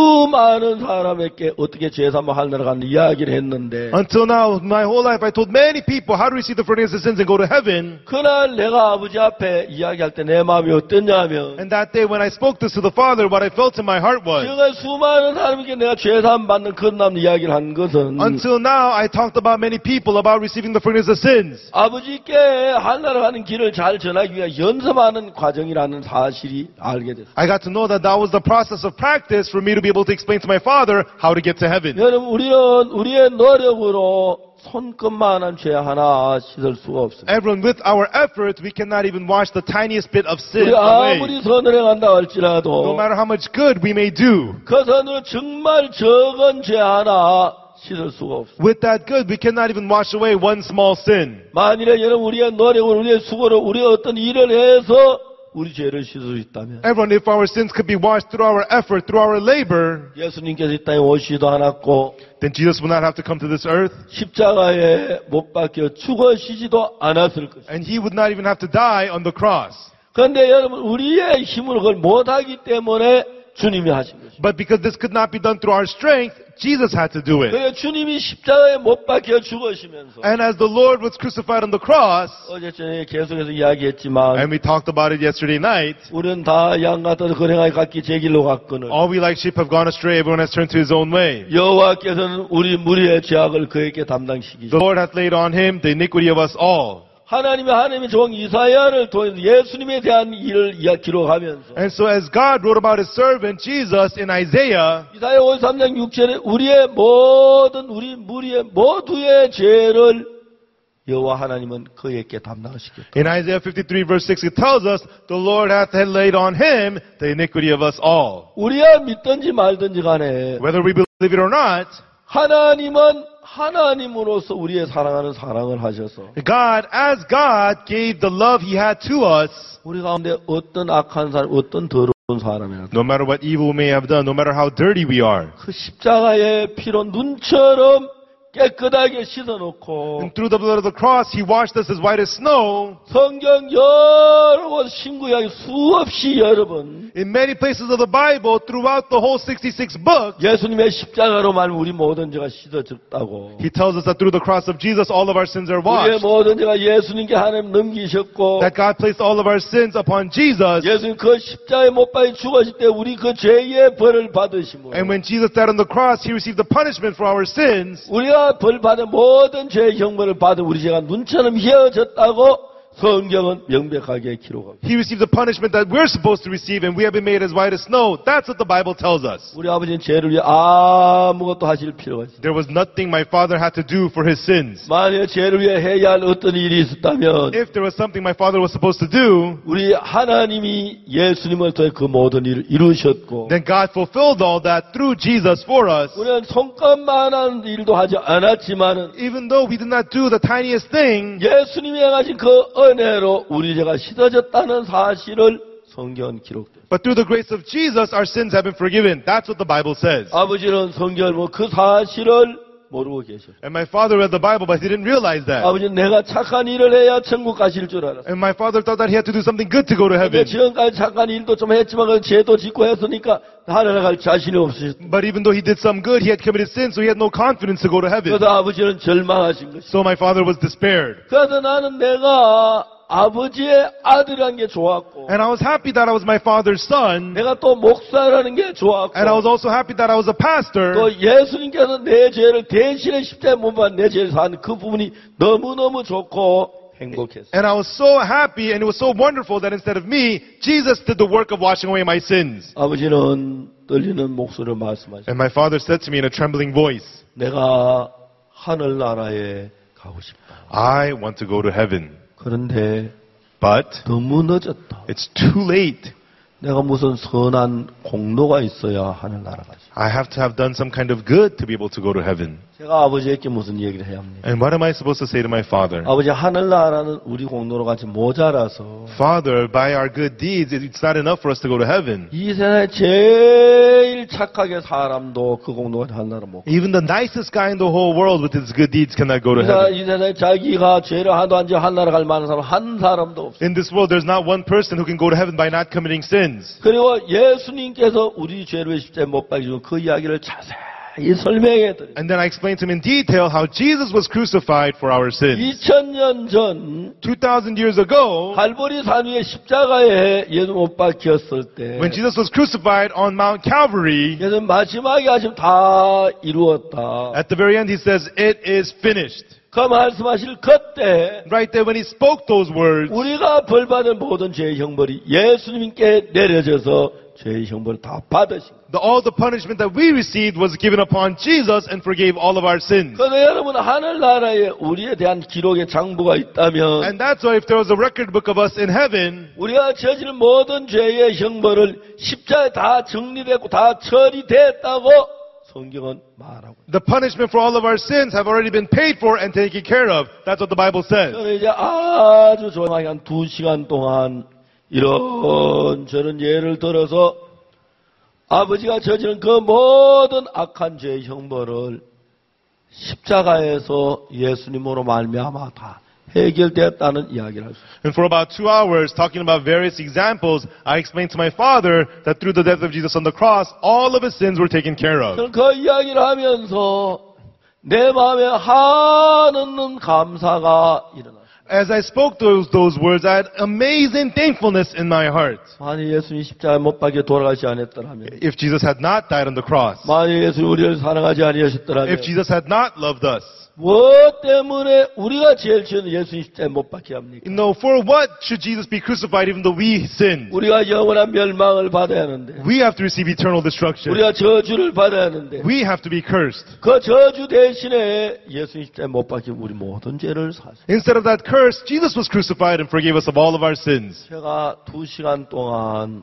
수많은 사람에게 어떻게 죄사만 하늘나라 가는 이야기를 했는데 Until now, my whole life, I told many people how to receive the forgiveness of sins and go to heaven. 그날 내가 아버지 앞에 이야기할 때 내 마음이 어땠냐면 And that day when I spoke this to the Father, what I felt in my heart was, 지금 수많은 사람에게 내가 죄사함 받는 그런 이야기를 한 것은 until now, I talked about many people about receiving the forgiveness of sins. 아버지께 하늘나라 가는 길을 잘 전하기 위해 연습하는 과정이라는 사실이 알게 됐어요. I got to know that that was the process of practice for me to be able to explain to my Father how to get to heaven. 여러분 우리는 우리의 노력으로 손끝만한 죄 하나 씻을 수가 없습니다. Everyone, with our effort, we cannot even wash the tiniest bit of sin 우리 away. 아무리 선을 행한다 No 할지라도 matter how much good we may do. 그 선으로 정말 적은 죄 하나 씻을 수가 없습니다. With that good, we cannot even wash away one small sin. 만일에 여러분 우리의 노력을 우리의 수고로 우리가 어떤 일을 해서 우리 죄를 씻을 수 있다면 Everyone, if our sins could be washed through our effort, through our labor, 예수님께서 이 땅에 오시지도 않았고 then Jesus would not have to come to this earth, 십자가에 못 박혀 죽으시지도 않았을 것입니다. and he would not even have to die on the cross. 그런데 여러분 우리의 힘으로 그걸 못하기 때문에 주님이 하신 것입니다. But because this could not be done through our strength, Jesus had to do it. 그래서 주님이 십자가에 못 박혀 죽으시면서 And as the Lord was crucified on the cross, 어제 저녁에 계속해서 이야기했지만 and we talked about it yesterday night, 우리는 다 양 같아서 거랭하게 각기 제 길로 갔거늘 all we like sheep have gone astray, everyone has turned to his own way. 여호와께서는 우리 무리의 죄악을 그에게 담당시키시고 The Lord hath laid on him the iniquity of us all. 하나님의 종 이사야를 통해서 예수님에 대한 일을 기록하면서 And so as God wrote about his servant Jesus in Isaiah, 이사야 53장 6절에 우리 무리의 모두의 죄를 여호와 하나님은 그에게 담당하시겠다. in Isaiah 53 verse 6, it tells us, the Lord hath laid on him the iniquity of us all. 우리가 믿든지 말든지 간에 Whether we believe it or not, 하나님은 하나님으로서 우리의 사랑하는 사랑을 하셔서 God, as God, gave the love he had to us. 우리 가운데 어떤 악한 사람, 어떤 더러운 사람이라도 No matter what evil we may have done, no matter how dirty we are, 그 십자가의 피로 눈처럼 깨끗하게 씻어놓고 and through the blood of the cross, he washed us as white as snow. 성경 여러 곳 신구약이 수없이 여러 번 In many places of the Bible, throughout the whole 66 books, 예수님의 십자가로만 우리 모든 죄가 씻어졌다고 he tells us that through the cross of Jesus, all of our sins are 우리의 washed. 모든 죄가 예수님께 하나님 넘기셨고 That God placed all of our sins upon Jesus. 예수님 그 십자가에 못 박혀 죽으실 때 우리 그 죄의 벌을 받으시고 And when Jesus died on the cross, he received the punishment for our sins. 우리가 벌 받은 모든 죄의 형벌을 받은 우리 죄가 눈처럼 희어졌다고 성경은 명백하게 기록합니다. He received the punishment that we're supposed to receive, and we have been made as white as snow. That's what the Bible tells us. 우리 아버지는 죄를 위해 아무것도 하실 필요가 있습니다. There was nothing my father had to do for his sins. 만약 죄를 위해 해야 할 어떤 일이 있었다면 If there was something my father was supposed to do, 우리 하나님이 예수님을 통해 그 모든 일을 이루셨고 then God fulfilled all that through Jesus for us. 우리는 손꼽만한 일도 하지 않았지만은 Even though we did not do the tiniest thing, 예수님이 행하신 그 은혜로 우리 죄가 씻어졌다는 사실을 성경은 기록됩니다. but through the grace of Jesus, our sins have been forgiven. That's what the Bible says. 아버지는 성경을 그 사실을 모르고 계셨어요. And my father read the Bible, but he didn't realize that. 아버지는 내가 착한 일을 해야 천국 가실 줄 알았어요. And my father thought that he had to do something good to go to 근데 heaven. 지금까지 착한 일도 좀 했지만 그 죄도 짓고 했으니까 하늘에 갈 자신이 없으셨어요. But even though he did some good, he had committed sin, so he had no confidence to go to heaven. 그래서 아버지는 절망하신 것이죠. So my father was despaired. 그래서 나는 내가 아버지의 아들이라는 게 좋았고 And I was happy that I was my father's son. 내가 또 목사라는 게 좋았고 And I was also happy that I was a pastor. 또 예수님께서 내 죄를 대신에 십자가에 못 박은 내 죄를 사는 그 부분이 너무너무 좋고 행복했어요. And I was so happy and it was so wonderful that instead of me, Jesus did the work of washing away my sins. 아버지는 떨리는 목소리로 말씀하셨어요. And my father said to me in a trembling voice, 내가 하늘나라에 가고 싶다. I want to go to heaven. 그런데 But 너무 늦었다. it's too late. 내가 무슨 선한 공로가 있어야 하늘나라 가지. I have to have done some kind of good to be able to go to heaven. 제가 아버지에게 무슨 얘기를 해야 합니까? And what am I supposed to say to my father? 아버지 하늘나라는 우리 공로로 같이 모자라서 Father, by our good deeds, it's not enough for us to go to heaven. 이 세상에 제일 착하게 사람도 그 공로가 하늘나라 못 가. Even the nicest guy in the whole world with his good deeds cannot go to heaven. 이 세상에 자기가 죄를 하나도 안 지어 하늘나라 갈 만한 사람 한 사람도 없어. In this world, there's not one person who can go to heaven by not committing sins. 그리고 예수님께서 우리 죄를 위해 십자가에 못 박히시고 그 이야기를 자세히 설명해 드려요. And then I explained to him in detail how Jesus was crucified for our sins. 2000년 전 2,000 years ago, 갈보리 산 위에 십자가에 예수 못 박혔을 때 when Jesus was crucified on Mount Calvary, 예수 마지막에 하시면 다 이루었다. at the very end he says, it is finished. 그 말씀하실 그때 Right there when he spoke those words, 우리가 벌받은 모든 죄의 형벌이 예수님께 내려져서 죄의 형벌을 다 받으신 거예요. all the punishment that we received was given upon Jesus and forgave all of our sins. 그래서 여러분 하늘나라에 우리에 대한 기록의 장부가 있다면 And that's why if there was a record book of us in heaven, 우리가 저지른 모든 죄의 형벌을 십자가에 다 정리됐고 다 처리됐다고 성경은 말하고. The punishment for all of our sins have already been paid for and taken care of. That's what the Bible says. 저는 이제 아주 조용하게 한 2시간 동안 이런저런 예를 들어서 아버지가 저지른 그 모든 악한 죄의 형벌을 십자가에서 예수님으로 말미암아 다 해결되었다는 이야기를 할 수 있습니다. And for about 2 hours, talking about various examples, I explained to my father that through the death of Jesus on the cross, all of his sins were taken care of. 저는 그 이야기를 하면서 내 마음에 한없는 감사가 일어났습니다. As I spoke those words, I had amazing thankfulness in my heart. 만일 예수님이 십자가에 못 박혀 돌아가지 않았더라면, If Jesus had not died on the cross, 만일 예수님이 우리를 사랑하지 아니하셨더라면, if Jesus had not loved us, 무엇 때문에 우리가 제일 죄는 예수님 십자가에 못 박혀 합니까? no, for what should Jesus be crucified even though we sinned? 우리가 영원한 멸망을 받아야 하는데, We have to receive eternal destruction. 우리가 저주를 받아야 하는데, We have to be cursed. 그 저주 대신에 예수님 십자가에 못 박혀 우리 모든 죄를 사셨어요. Instead of that curse, Jesus was crucified and forgave us of all of our sins. 제가 2시간 동안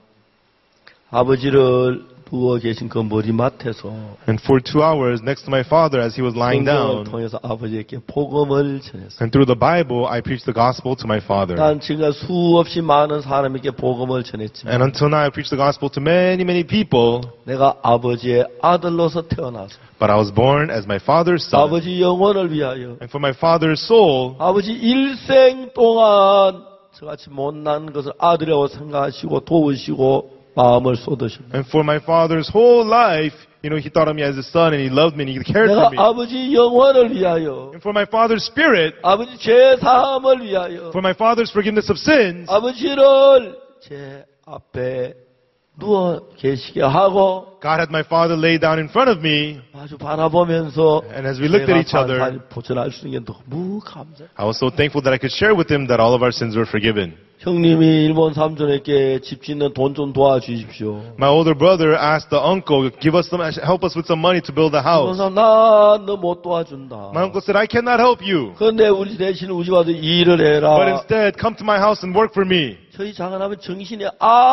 아버지를 누워 계신 그 머리맡에서 And for 2 hours, next to my father as he was lying 성경을 down, 통해서 아버지에게 복음을 전했어요. and through the Bible, I preached the gospel to my father. 난 지금까지 수없이 많은 사람에게 복음을 전했지만 And until now, I preached the gospel to many, many people, 내가 아버지의 아들로서 태어나서 but I was born as my father's son. 아버지 영혼을 위하여 And for my father's soul, 아버지 일생 동안 저같이 못난 것을 아들이라고 생각하시고 도우시고 마음을 쏟으십니다. and for my father's whole life, he thought of me as his son and he loved me and he cared 내가 for me. 아버지 영혼을 위하여 And for my father's spirit, 아버지 죄 사함을 위하여 for my father's forgiveness of sins, 아버지를 제 앞에 누워 계시게 하고 God had my father lay down in front of me, 아주 바라보면서 and as we looked at each other, 보존할 수 있는 게 너무 감사해요. I was so thankful that I could share with him that all of our sins were forgiven. 형님이 일본 삼촌에게 집 짓는 돈 좀 도와주십시오. My older brother asked the uncle, help us with some money to build a 일본 house. 삼촌 나너 못 도와준다. My uncle said, I cannot help you, 그런데 우리 대신 우리 집와서 일을 but 해라. instead come to my house and work for me. 저희 작은아버지 정신이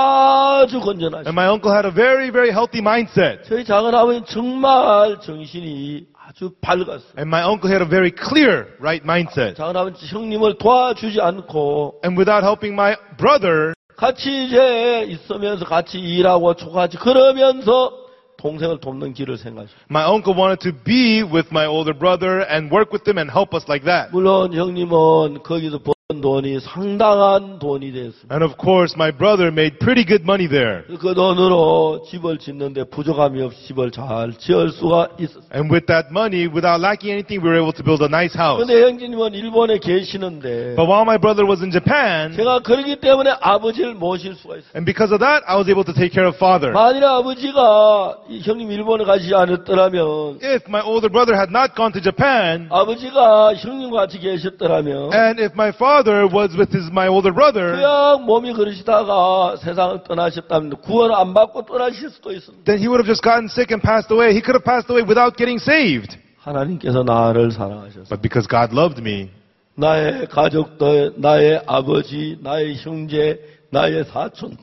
아주 건전하시고 And my uncle had a very, very healthy mindset. 저희 작은아버지 정말 정신이 아주 밝았어요. And my uncle had a very clear, right mindset. 작은아버지 형님을 도와주지 않고 And without helping my brother, 같이 이제 있으면서 같이 일하고 같이 그러면서 동생을 돕는 길을 생각하시고 my uncle wanted to be with my older brother and work with him and help us like that. 물론 형님은 거기서 번 돈이 상당한 돈이 됐습니다. And of course, my brother made pretty good money there. 그 돈으로 집을 짓는데 부족함이 없이 집을 잘 지을 수가 있었어요. And with that money, without lacking anything, we were able to build a nice house. 그런데 형님은 일본에 계시는데 But while my brother was in Japan, 제가 그러기 때문에 아버지를 모실 수가 있어요. and because of that, I was able to take care of father. 만일 아버지가 이 형님 일본에 가시지 않았더라면 If my older brother had not gone to Japan, 아버지가 형님과 같이 계셨더라면 and if my father was with my older brother, 그냥 몸이 그러시다가 세상을 떠나셨다면 구원 안 받고 떠나실 수도 있습니다. then he would have just gotten sick and passed away. He could have passed away without getting saved. 하나님께서 나를 사랑하셔서 But because God loved me, 나의 가족들, 나의 아버지, 나의 형제, 나의 사촌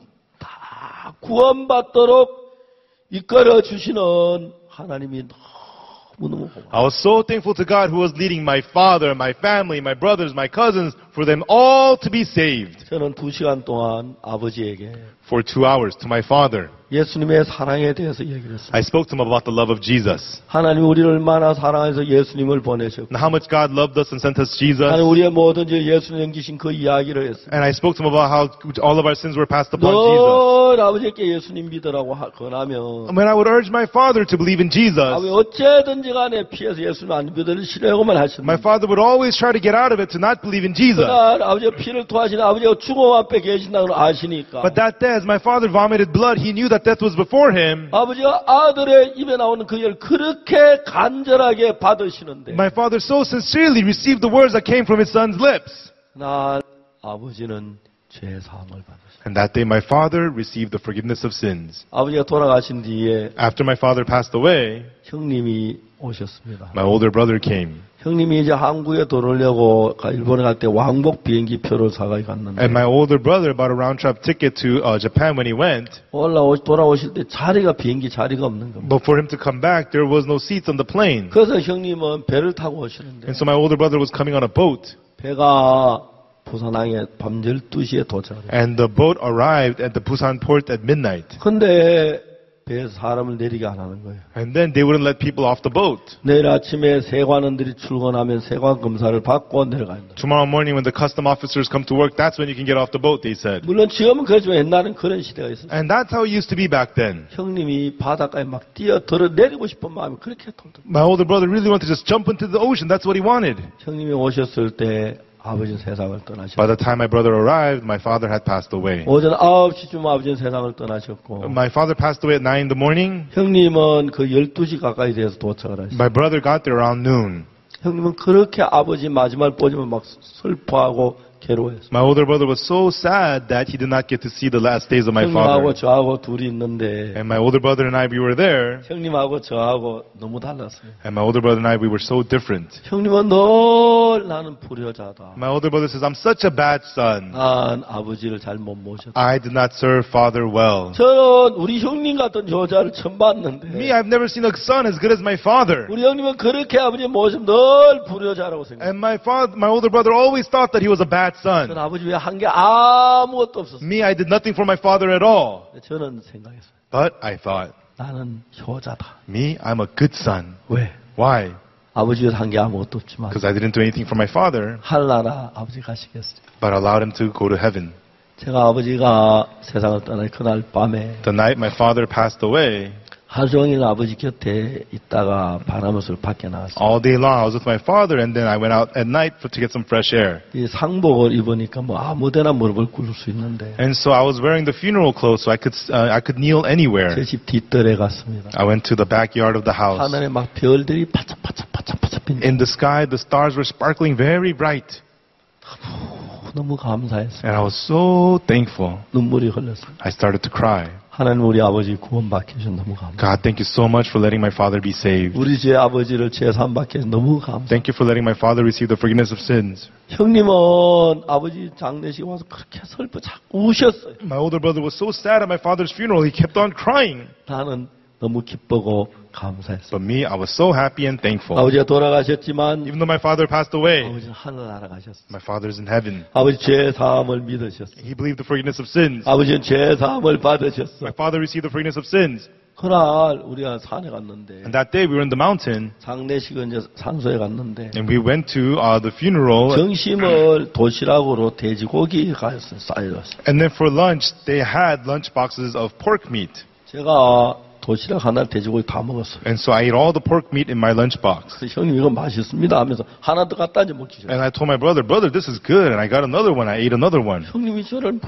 다 구원받도록 이끌어 주시는 하나님이 너무너무 고마워요. I was so thankful to God who was leading my father, my family, my brothers, my cousins, for them all to be saved. 저는 2시간 동안 아버지에게 For 2 hours to my father, 예수님의 사랑에 대해서 얘기를 했어요. I spoke to him about the love of Jesus. 하나님 우리를 얼마나 사랑해서 예수님을 보내셨고 And how much God loved us and sent us Jesus. 하나님 우리의 모든 죄 예수님 남기신 그 이야기를 했어요. And I spoke to him about how all of our sins were passed upon Jesus. 늘 아버지께 예수님 믿으라고 권하면 When I would urge my father to believe in Jesus, 아버지 어째든지 간에 피해서 예수님 안 믿으시려고만 my 하셨는데 father would always try to get out of it to not believe in Jesus. 그날 아버지가 피를 토하시는 아버지가 죽음 앞에 계신다는 걸 아시니까 But that day, as my father vomited blood, he knew that death was before him. 아버지가 아들의 입에 나오는 그 열 그렇게 간절하게 받으시는데 My father so sincerely received the words that came from his son's lips. 날 아버지는 죄 사함을 받으셨어요. And that day, my father received the forgiveness of sins. 아버지가 돌아가신 뒤에 After my father passed away, 형님이 오셨습니다. my older brother came. 형님이 이제 한국에 돌아오려고 일본에 갈 때 왕복 비행기 표를 사가지고 갔는데 And my older brother bought a round-trip ticket to Japan when he went. 돌아오실 때 비행기 자리가 없는 겁니다. But for him to come back, there was no seats on the plane. 그래서 형님은 배를 타고 오시는데 And so my older brother was coming on a boat. 배가 부산항에 밤 12시에 도착을 했어요. And the boat arrived at the Busan port at midnight. 근데 배에서 사람을 내리게 안 하는 거예요. And then they wouldn't let people off the boat. 내일 아침에 세관원들이 출근하면 세관 검사를 받고 내려가야 된다. Tomorrow morning when the custom officers come to work, that's when you can get off the boat, they said. 물론 지금은 그렇지만 옛날엔 그런 시대가 있었어요. And that's how it used to be back then. 형님이 바닷가에 막 뛰어들어 내리고 싶은 마음이 그렇게 통통. My older brother really wanted to just jump into the ocean. That's what he wanted. 형님이 오셨을 때 아버지는 세상을 떠나셨고 By the time my brother arrived, my father had passed away. 오전 9시쯤 아버지는 세상을 떠나셨고 My father passed away at 9 in the morning. 형님은 그 12시 가까이 돼서 도착을 하셨어요. My brother got there around noon. 형님은 그렇게 아버지 마지막을 보지만 막 슬퍼하고 괴로워했어요. My older brother was so sad that he did not get to see the last days of my 형님하고 father. 저하고 둘이 있는데 And my older brother and I, we were there. 형님하고 저하고 너무 달랐어요. And my older brother and I, we were so different. 형님은 늘 나는 불효자다. My older brother says, I'm such a bad son. 난 아버지를 잘 못 모셨다. I did not serve father well. 저는 우리 형님 같은 효자를 처음 봤는데 Me, I've never seen a son as good as my father. 우리 형님은 그렇게 아버지 모습 늘 불효자라고 생각해요. And my older brother always thought that he was a bad 저는 son. 아버지 왜 한 게 아무것도 없었어요. Me, I did nothing for my father at all. 저는 생각했어요. But I thought, 나는 효자다. me, I'm a good son. 왜? Why? 아버지가 한 게 아무것도 없지만 Because I didn't do anything for my father, 하늘나라 아버지 가시겠어요. but allowed him to go to heaven. 제가 아버지가 세상을 떠날 그날 밤에 The night my father passed away, 하루 종일 아버지 곁에 있다가 바람을 밖에 나왔어요. all day long I was with my father, and then I went out at night to get some fresh air. 이 상복을 입으니까 뭐 아무데나 무릎을 꿇을 수 있는데 And so I was wearing the funeral clothes, so I could kneel anywhere. 제 집 뒷뜰에 갔습니다. I went to the backyard of the house. 하늘에 막 별들이 반짝반짝 빛나. In the sky, the stars were sparkling very bright. 너무 감사했어요. And I was so thankful. 눈물이 흘렀어요. I started to cry. 하나님 우리 아버지 구원받게 해주셔서 너무 감사해요. God, thank you so much for letting my father be saved. 우리 제 아버지를 제삼 받게 해서 너무 감사해요. Thank you for letting my father receive the forgiveness of sins. 형님은 아버지 장례식 와서 그렇게 슬퍼 자꾸 우셨어요. My older brother was so sad at my father's funeral, he kept on crying. 나는 너무 기쁘고 감사했어요. But me, I was so happy and thankful. 아버지가 돌아가셨지만 Even though my father passed away, 아버지는 하늘 날아가셨어요. my father's in heaven. 아버지 죄 사함을 믿으셨어요. He believed the forgiveness of sins. 아버지는 죄 사함을 받으셨어요. My father received the forgiveness of sins. 그날 우리가 산에 갔는데 And that day we were in the mountain, 장례식은 이제 산소에 갔는데 and we went to the funeral. 점심을 도시락으로 돼지고기가 쌓여졌어요. And then for lunch, they had lunch boxes of pork meat. 제가 도시락 하나 돼지고기 다 먹었어요. And so I ate all the pork meat in my lunch box. 그래서 형님 이거 맛있습니다 하면서 하나 더 갖다 이제 먹기 시작해요. And I told my brother, this is good. And I got another one. I ate another one. 형님이 저를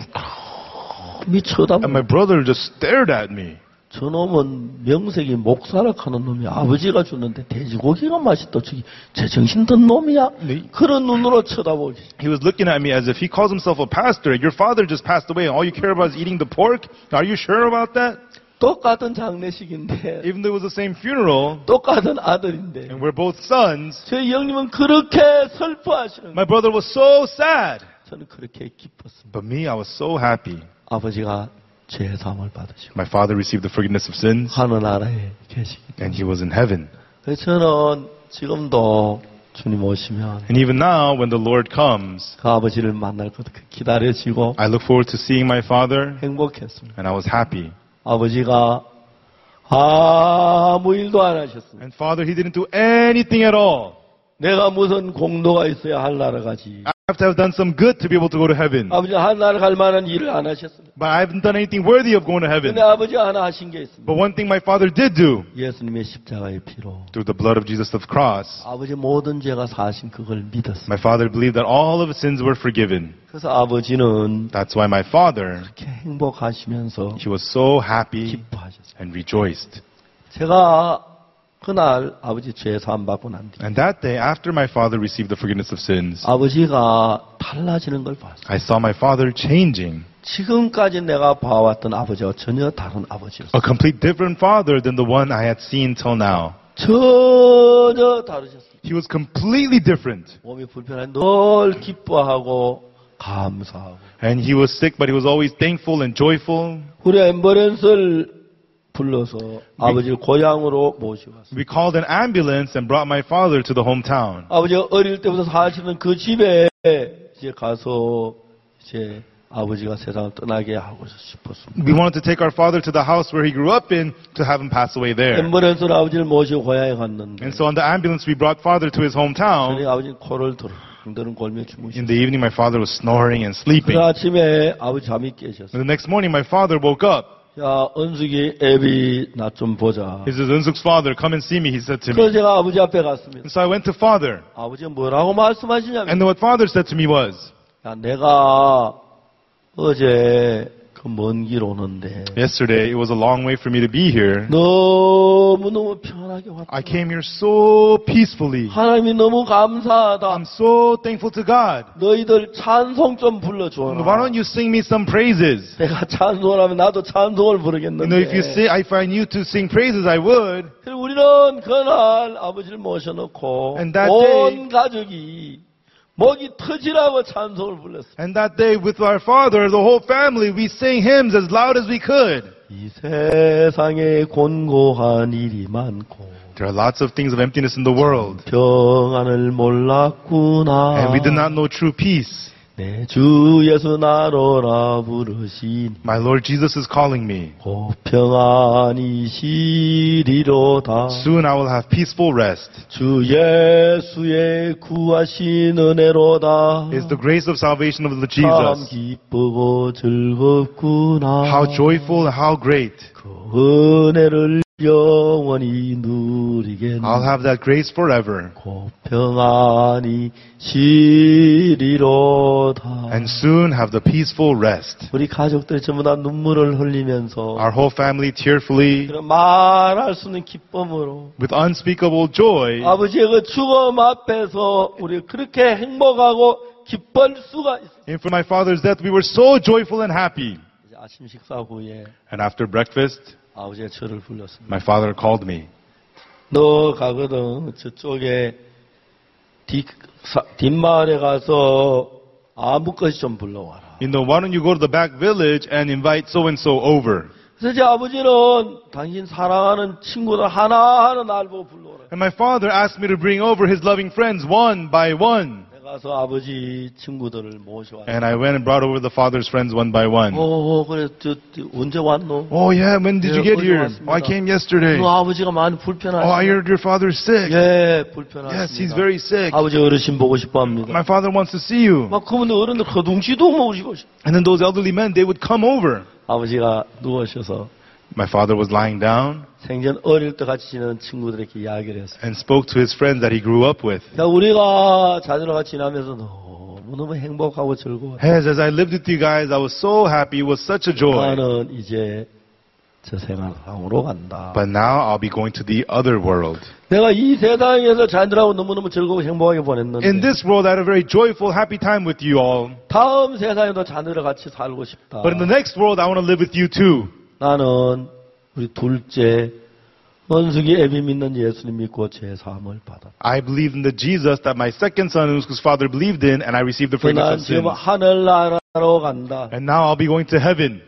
미쳐다보고 And my brother just stared at me. 저놈은 명색이 목사락하는 놈이 아버지가 주는데 돼지고기가 맛있다. 저기 제정신 든 놈이야? 네. 그런 눈으로 쳐다보기. He was looking at me as if he calls himself a pastor. Your father just passed away and all you care about is eating the pork? Are you sure about that? 똑같은 장례식인데 Even though it was the same funeral, 똑같은 아들인데 and we're both sons, 저희 형님은 그렇게 슬퍼하시는 거예요. my brother was so sad. 저는 그렇게 기뻤습니다. But me, I was so happy. 아버지가 죄 사함을 받으시고 My father received the forgiveness of sins, 하늘나라에 계시기 and he was in heaven. 그래서 저는 지금도 주님 오시면 And even now, when the Lord comes, 그 아버지를 만날 것 기다려지고 I look forward to seeing my father, 행복했습니다. and I was happy. 아버지가 아무 일도 안 하셨습니다. And Father, he didn't do anything at all. 내가 무슨 공로가 있어야 하늘나라 가지. I have to have done some good to be able to go to heaven. 아버지 하늘나라 갈 만한 일을 안 하셨습니다. But I haven't done anything worthy of going to heaven. 근데 아버지가 하나 하신 게 있습니다. But one thing my Father did do, 예수님의 십자가의 피로 through the blood of Jesus of the cross, 아버지 모든 죄가 사하신 그걸 믿었습니다. my Father believed that all of his sins were forgiven. 그래서 아버지는 That's why my Father, 그렇게 행복하시면서 he was so happy 기뻐하셨어요. and rejoiced. 제가 그날 아버지 죄 사함 받고 난 뒤 And that day, after my Father received the forgiveness of sins, 아버지가 달라지는 걸 봤어요. I saw my Father changing. 지금까지 내가 봐왔던 아버지와 전혀 다른 아버지였어요. A complete different Father than the one I had seen till now. 전혀 다르셨습니다. He was completely different. 몸이 불편한 늘 기뻐하고 감사하고. And he was sick, but he was always thankful and joyful. 우리 앰버런스를 불러서 아버지를 고향으로 모시고 왔습니다. We called an ambulance and brought my father to the hometown. 아버지가 어릴 때부터 사시는 그 집에 이제 가서 이제 아버지가 세상을 떠나게 하고 싶었습니다. We wanted to take our father to the house where he grew up in to have him pass away there. 앰버런스로 아버지를 모시고 고향에 갔는데 And so on the ambulance, we brought father to his hometown. 저녁에 아버지는 코를 드릉드릉 골며 주무셨어요. In the evening, my father was snoring and 그 sleeping. 아침에 아버지 잠이 깨셨어요. And the next morning, my father woke up. 야, 은숙이 애비 나 좀 보자. He says, Unsuk's father, come and see me, he said to 그래서 me. 제가 아버지 앞에 갔습니다. And so I went to father. 아버지가 뭐라고 말씀하시냐면, And what father said to me was, 야, 내가 어제 그 먼 길 오는데 yesterday, it was a long way for me to be here. 너무너무 편하게 왔다. I came here so peacefully. 하나님이 너무 감사하다. I'm so thankful to God. 너희들 찬송 좀 불러줘라. Why don't you sing me some praises? 내가 찬송을 하면 나도 찬송을 부르겠는데. If I knew to sing praises, I would. 우리는 그날 아버지를 모셔놓고 And that 온 가족이 목이 터지라고 찬송을 불렀어요. And that day with our father, the whole family, we sang hymns as loud as we could. 이 세상에 곤고한 일이 많고 There are lots of things of emptiness in the world. 평안을 몰랐구나. And we did not know true peace. 내 주 예수 나로라 부르시니 My Lord Jesus is calling me. 곧 평안이 시리로다. Soon I will have peaceful rest. 주 예수의 구하신 은혜로다. It's the grace of salvation of the 참 Jesus. 기쁘고 즐겁구나. How joyful and how great. 그 은혜를 영원히 누리겠네. I'll have that grace forever. 곧 평안이 시리로다. And soon have the peaceful rest. 우리 가족들이 전부 다 눈물을 흘리면서 Our whole family tearfully, 그런 말할 수 있는 기쁨으로 with unspeakable joy, 아버지의 그 죽음 앞에서 우리 그렇게 행복하고 기쁠 수가 있어요. and for my father's death, we were so joyful and happy. 이제 아침 식사 후에 And after breakfast, 아버지가 저를 불렀습니다. my father called me. 너 가거든 저쪽에 뒷마을에 가서 아무것이 좀 불러와라. Why don't you go to the back village and invite so-and-so over? 그래서 제 아버지는 당신 사랑하는 친구들 하나하나 날 보고 불러오라. And my father asked me to bring over his loving friends one by one. 내가 가서 아버지 친구들을 모셔왔어. And I went and brought over the father's friends one by one. 그래, 언제 왔노? Oh yeah, when did you get here? Oh, I came yesterday. 너 아버지가 많이 불편하시. Oh, I heard your father's sick. 예, 불편하십니다. Yes, he's very sick. 아버지 어르신 보고 싶어합니다. My father wants to see you. 막 그분들 어른들 허둥지도 모시고 싶어. And then those elderly men, they would come over. 아버지가 누워셔서 My father was lying down 생전 어릴 때 같이 지내는 친구들에게 이야기를 했어요. and spoke to his friends that he grew up with. 야, 우리가 자녀랑 같이 지나면서 너무너무 행복하고 즐거워. As I lived with you guys, I was so happy. It was such a joy. 나는 이제 저 세상으로 간다. But now I'll be going to the other world. 내가 이 세상에서 자녀들하고 너무너무 즐거워 행복하게 보냈는데 In this world, I had a very joyful, happy time with you all. 다음 세상에도 자녀들 같이 살고 싶다. But in the next world, I want to live with you too. 나는 우리 둘째 원숙이 애비 믿는 예수님 믿고 제 사함을 받았다. I believed in the Jesus that my second son, whose father believed in, and I received the 난 forgiveness of 지금 sins. 하늘나라로 간다. And now I'll be going to heaven.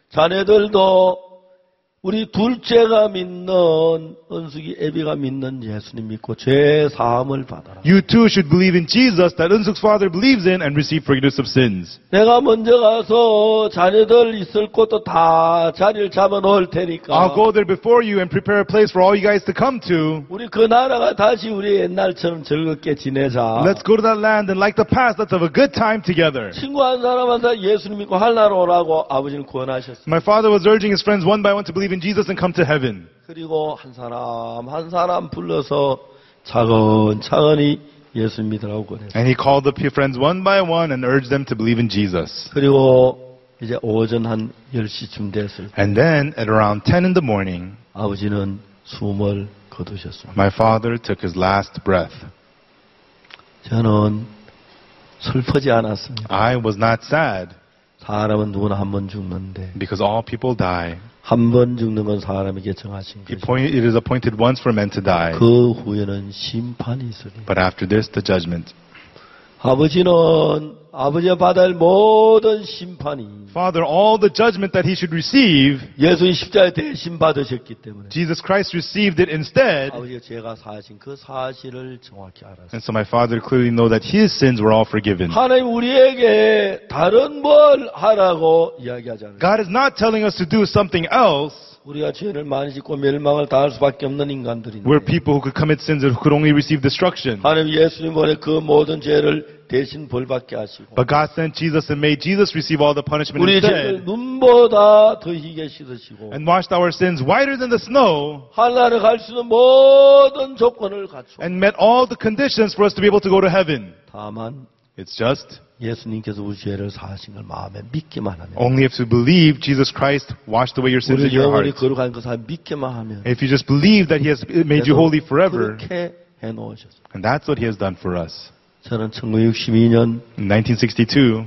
자네들도 우리 둘째가 믿는 은숙이 애비가 믿는 예수님 믿고 죄 사함을 받아라. You too should believe in Jesus that Unsuk's father believes in and receive forgiveness of sins. 내가 먼저 가서 자네들 있을 곳도 다 자리를 잡아 놓을 테니까 I'll go there before you and prepare a place for all you guys to come to. 우리 그 나라가 다시 우리 옛날처럼 즐겁게 지내자. Let's go to that land and like the past, let's have a good time together. 친구 한 사람 한 사람 예수님 믿고 하늘나라 오라고 아버지는 구원하셨어요. My father was urging his friends one by one to believe in Jesus and come to heaven. 그리고 한 사람 불러서 차근차근히 예수님 믿으라고 권했어요. And he called the friends one by one and urged them to believe in Jesus. 그리고 이제 오전 한 10시쯤 됐을 때 And then at around 10 in the morning, 아버지는 숨을 거두셨습니다. my father took his last breath. 저는 슬프지 않았습니다. I was not sad 사람은 누구나 한 번 죽는데 because all people die. 한 번 죽는 건 사람에게 정하신 것이고 It is appointed once for men to die, 그 후에는 심판이 있으리. but after this, the judgment. 아버지는 아버지가 받아야 할 모든 심판이 Father, all the judgment that he should receive, 예수님 십자가에 대신 받으셨기 때문에 Jesus Christ received it instead. 아버지가 죄가 사하신 그 사실을 정확히 알았어요. And so my Father clearly know that his sins were all forgiven. 하나님 우리에게 다른 뭘 하라고 이야기하잖아요. God is not telling us to do something else. 우리가 죄를 많이 짓고 멸망을 당할 수밖에 없는 인간들인데 We're people who could commit sins and who could only receive destruction. 하나님 예수님 보내 그 모든 죄를 대신 벌받게 하시고 But God sent Jesus and made Jesus receive all the punishment 우리 죄를 instead, 눈보다 더 희게 씻으시고 and washed our sins whiter than the snow, 하늘나라에 갈 수 있는 모든 조건을 갖추고 and met all the conditions for us to be able to go to heaven. 다만 It's just 예수님께서 우리 죄를 사하신 걸 마음에 믿기만 하면 only if you believe Jesus Christ washed away your sins in 우리 your 영원히 heart. 거룩한 것을 믿기만 하면 If you just believe that He has made you holy forever, 그렇게 해놓으셨어요. and that's what He has done for us. 저는 1962년 In 1962,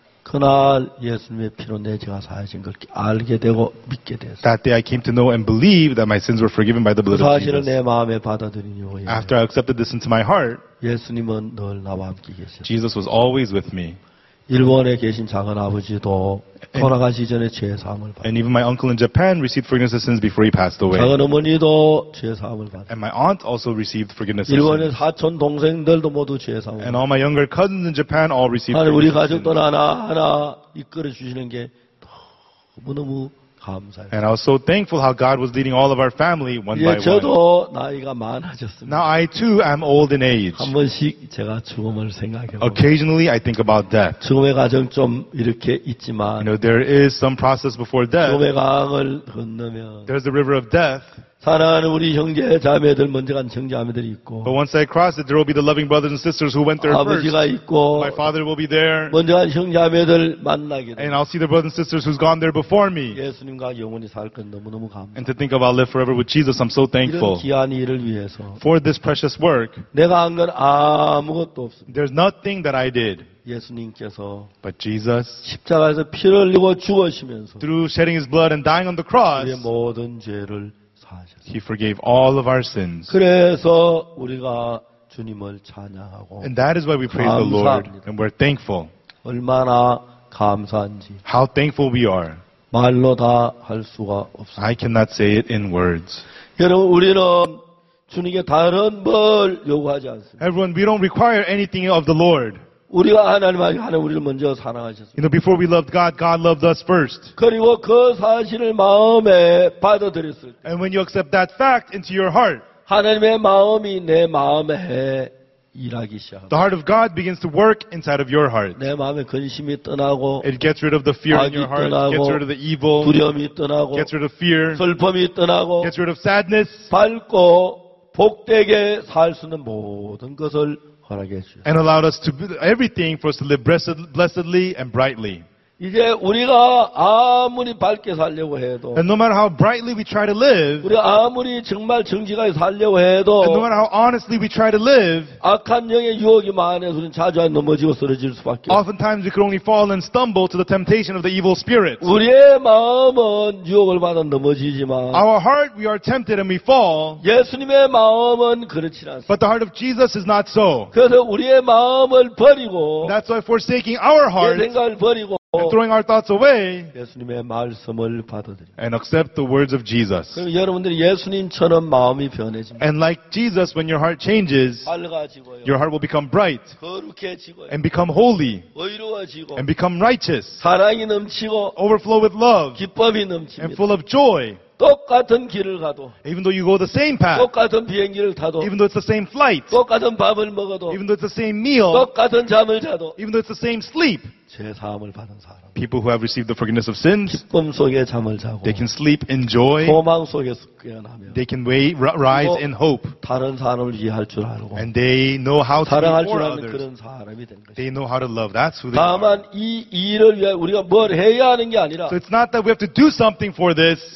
그날 예수님의 피로 내 죄가 사하신 걸 알게 되고 믿게 됐어요. that day I came to know and believe that my sins were forgiven by the 그 blood of 사실을 Jesus. 내 마음에 받아들인 이후에 After I accepted this into my heart, 예수님은 늘 나와 함께 계셨어요. Jesus was always with me. 일본에 계신 작은 아버지도 돌아가시 전에 죄 사함을 받았어요. And even my uncle in Japan received forgiveness of sins before he passed away. 작은 어머니도 죄 사함을 받았어요. And my aunt also received forgiveness of 일본의 sins. 사촌 동생들도 모두 죄 사함을 And 받았어요. all my younger cousins in Japan all received 하나님 우리 forgiveness of 가족들 sins. 하나하나 이끌어 주시는 게 너무너무 감사해요. And I was so thankful how God was leading all of our family one 이제 by one. 저도 나이가 많아졌습니다. Now I too am old in age. 한 번씩 제가 죽음을 생각해보고 Occasionally I think about death. 죽음의 과정 좀 이렇게 You 있지만 know, there is some process before death. 죽음의 강을 건너면 There's the river of death. 사랑하는 우리 형제 자매들 먼저 간 형제 자매들이 있고 But once I cross it, there will be the loving brothers and sisters who went there first. 아버지가 있고 My father will be there. 먼저 간 형제 자매들 만나게 돼. And I'll see the brothers and sisters who's gone there before me. 예수님과 영원히 살 건 너무너무 감사. And to think of I'll live forever with Jesus, I'm so 이런 thankful. 귀한 일을 위해서 For this precious work, 내가 한 건 아무것도 없습니다. there's nothing that I did. 예수님께서 But Jesus, 십자가에서 피를 흘리고 죽으시면서 through shedding His blood and dying on the cross, 우리의 모든 죄를 사하셨습니다. He forgave all of our sins. 그래서 우리가 주님을 찬양하고 And that is why we praise the Lord. 감사합니다. And we're thankful. 얼마나 감사한지 How thankful we are. 말로 다 할 수가 없습니다. I cannot say it in words. 여러분 우리는 주님께 다른 뭘 요구하지 않습니다. Everyone, we don't require anything of the Lord. 우리가 하나님 우리를 먼저 사랑하셨습니다. You know, before we loved God, God loved us first. 그리고 그 사실을 마음에 받아들였을 때 And when you accept that fact into your heart, 하나님의 마음이 내 마음에 일하기 시작합니다. the heart of God begins to work inside of your heart. 내 마음에 근심이 떠나고 It gets rid of the fear in your heart, gets rid of the evil, 두려움이 떠나고 gets rid of fear, 슬픔이 떠나고 gets rid of sadness, 밝고 복되게 살 수 있는 모든 것을 허락해 주셨습니다. and allowed us to do everything for us to live blessedly and brightly. 이제 우리가 아무리 밝게 살려고 해도 And no matter how brightly we try to live, 우리가 아무리 정말 정직하게 살려고 해도 and no matter how honestly we try to live, 악한 영의 유혹이 많아서 우리는 자주 넘어지고 쓰러질 수밖에 없어요. oftentimes we can only fall and stumble to the temptation of the evil spirits. 우리의 마음은 유혹을 받아 넘어지지만 Our heart, we are tempted and we fall, 예수님의 마음은 그렇지 않습니다. but the heart of Jesus is not so. 그래서 우리의 마음을 버리고 That's why forsaking our 내 heart 생각을 버리고 and throwing our thoughts away 예수님의 말씀을 받아들입니다. and accept the words of Jesus. 그럼 여러분들이 예수님처럼 마음이 변해집니다. And like Jesus, when your heart changes, 밝아지고요. your heart will become bright 거룩해지고요. and become holy 의로워지고 and become righteous, 사랑이 넘치고 overflow with love 기쁨이 and 넘칩니다. full of joy. 똑같은 길을 가도 Even though you go the same path, 똑같은 비행기를 타도 even though it's the same flight, 똑같은 밥을 먹어도 even though it's the same meal, 똑같은 잠을 자도 even though it's the same sleep, 죄 사함을 받은 사람 people who have received the forgiveness of sins, 기쁨 속에 잠을 자고 they can sleep in joy, 소망 속에서 깨어나며 they can rise in hope, 다른 사람을 이해할 줄 알고 and they know how to 사랑할 be 줄 for 아는 others. 그런 사람이 된 것입니다. They know how to love. That's who they are. 다만 이 일을 위해 우리가 뭘 해야 하는 게 아니라 So it's not that we have to do something for this. 우리가 10년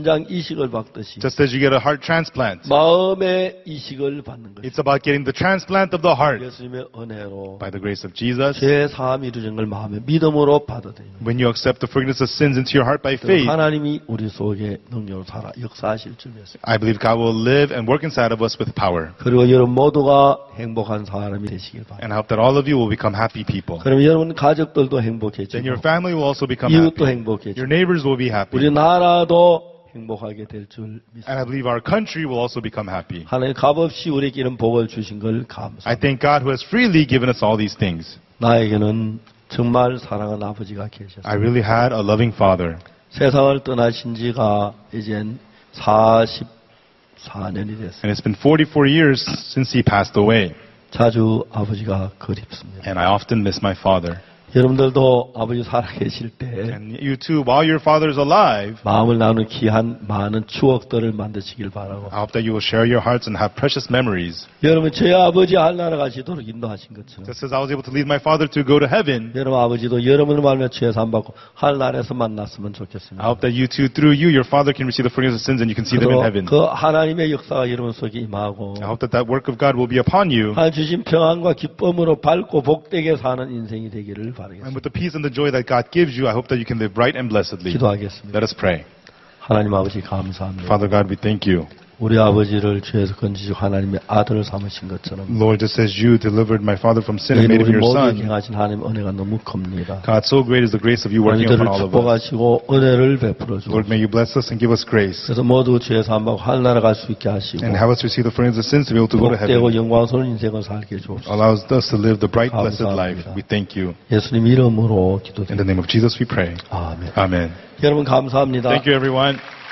심장 이식을 받듯이 Just as you get a heart transplant, 마음의 이식을 받는 것입니다. it's about getting the transplant of the heart 예수님의 은혜로 by the grace of Jesus. 죄 사함이 이루어진 걸 마음에 믿음으로 받아들이면 When you accept the forgiveness of sins into your heart by faith, 하나님이 우리 속에 능력으로 살아 역사하실 줄 믿습니다. I believe God will live and work inside of us with power. 그리고 여러분 모두가 행복한 사람이 되시길 바랍니다. And I hope that all of you will become happy people. 그러면 여러분 가족들도 Then your 행복해지고 family will also become 이웃도 happy. 행복해지고 Your neighbors will be happy. 우리 나라도 행복하게 될 줄 믿습니다. And I believe our country will also become happy. 하나님 값없이 우리에게 이런 복을 주신 걸 감사합니다. I thank God who has freely given us all these things. 나에게는 정말 사랑하는 아버지가 계셨습니다. I really had a loving father. 세상을 떠나신 지가 이젠 44년이 됐어요. And it's been 44 years since he passed away. 자주 아버지가 그립습니다. And I often miss my father. 여러분들도 아버지 살아계실 때 And you too, while your father is alive, 마음을 나누는 귀한 많은 추억들을 만드시길 바라고 I hope that you will share your hearts and have precious memories. 여러분 저희 아버지 하늘나라 가시도록 인도하신 것처럼 Just as I was able to lead my father to go to heaven, 여러분 아버지도 여러분을 말며 죄 사함받고 하늘나라에서 만났으면 좋겠습니다. I hope that you too, through you, your father can receive the forgiveness of sins and you can see them in heaven. 그 하나님의 역사가 여러분 속에 임하고 I hope that that work of God will be upon you. 하나님 주신 평안과 기쁨으로 밝고 복되게 사는 인생이 되기를 And 바라겠습니다. with the peace and the joy that God gives you, I hope that you can live right and blessedly. 기도하겠습니다. Let us pray. 하나님 아버지 감사합니다. Father God, we thank you. 우리 아버지를 죄에서 건지시고 하나님의 아들을 삼으신 것처럼 Lord, just as you delivered my father from sin and made him 우리 your 모두에게 son, 행하신 하나님의 은혜가 너무 큽니다. God, so great is the grace of you working 이들을 upon all of us. 축복하시고 은혜를 베풀어 Lord, 주옵소서. may you bless us and give us grace 그래서 모두 죄 사함받고 하늘나라 갈 수 있게 하시고 and have us receive the forgiveness of sins to be able to go to heaven. 복되고 영광스러운 인생을 살게 해주옵소서. Allows us to live the bright, blessed life. 감사합니다. We thank you. 예수님 이름으로 In the 기도드립니다. name of Jesus we pray. 아멘. Amen. 여러분 감사합니다. Thank you, everyone.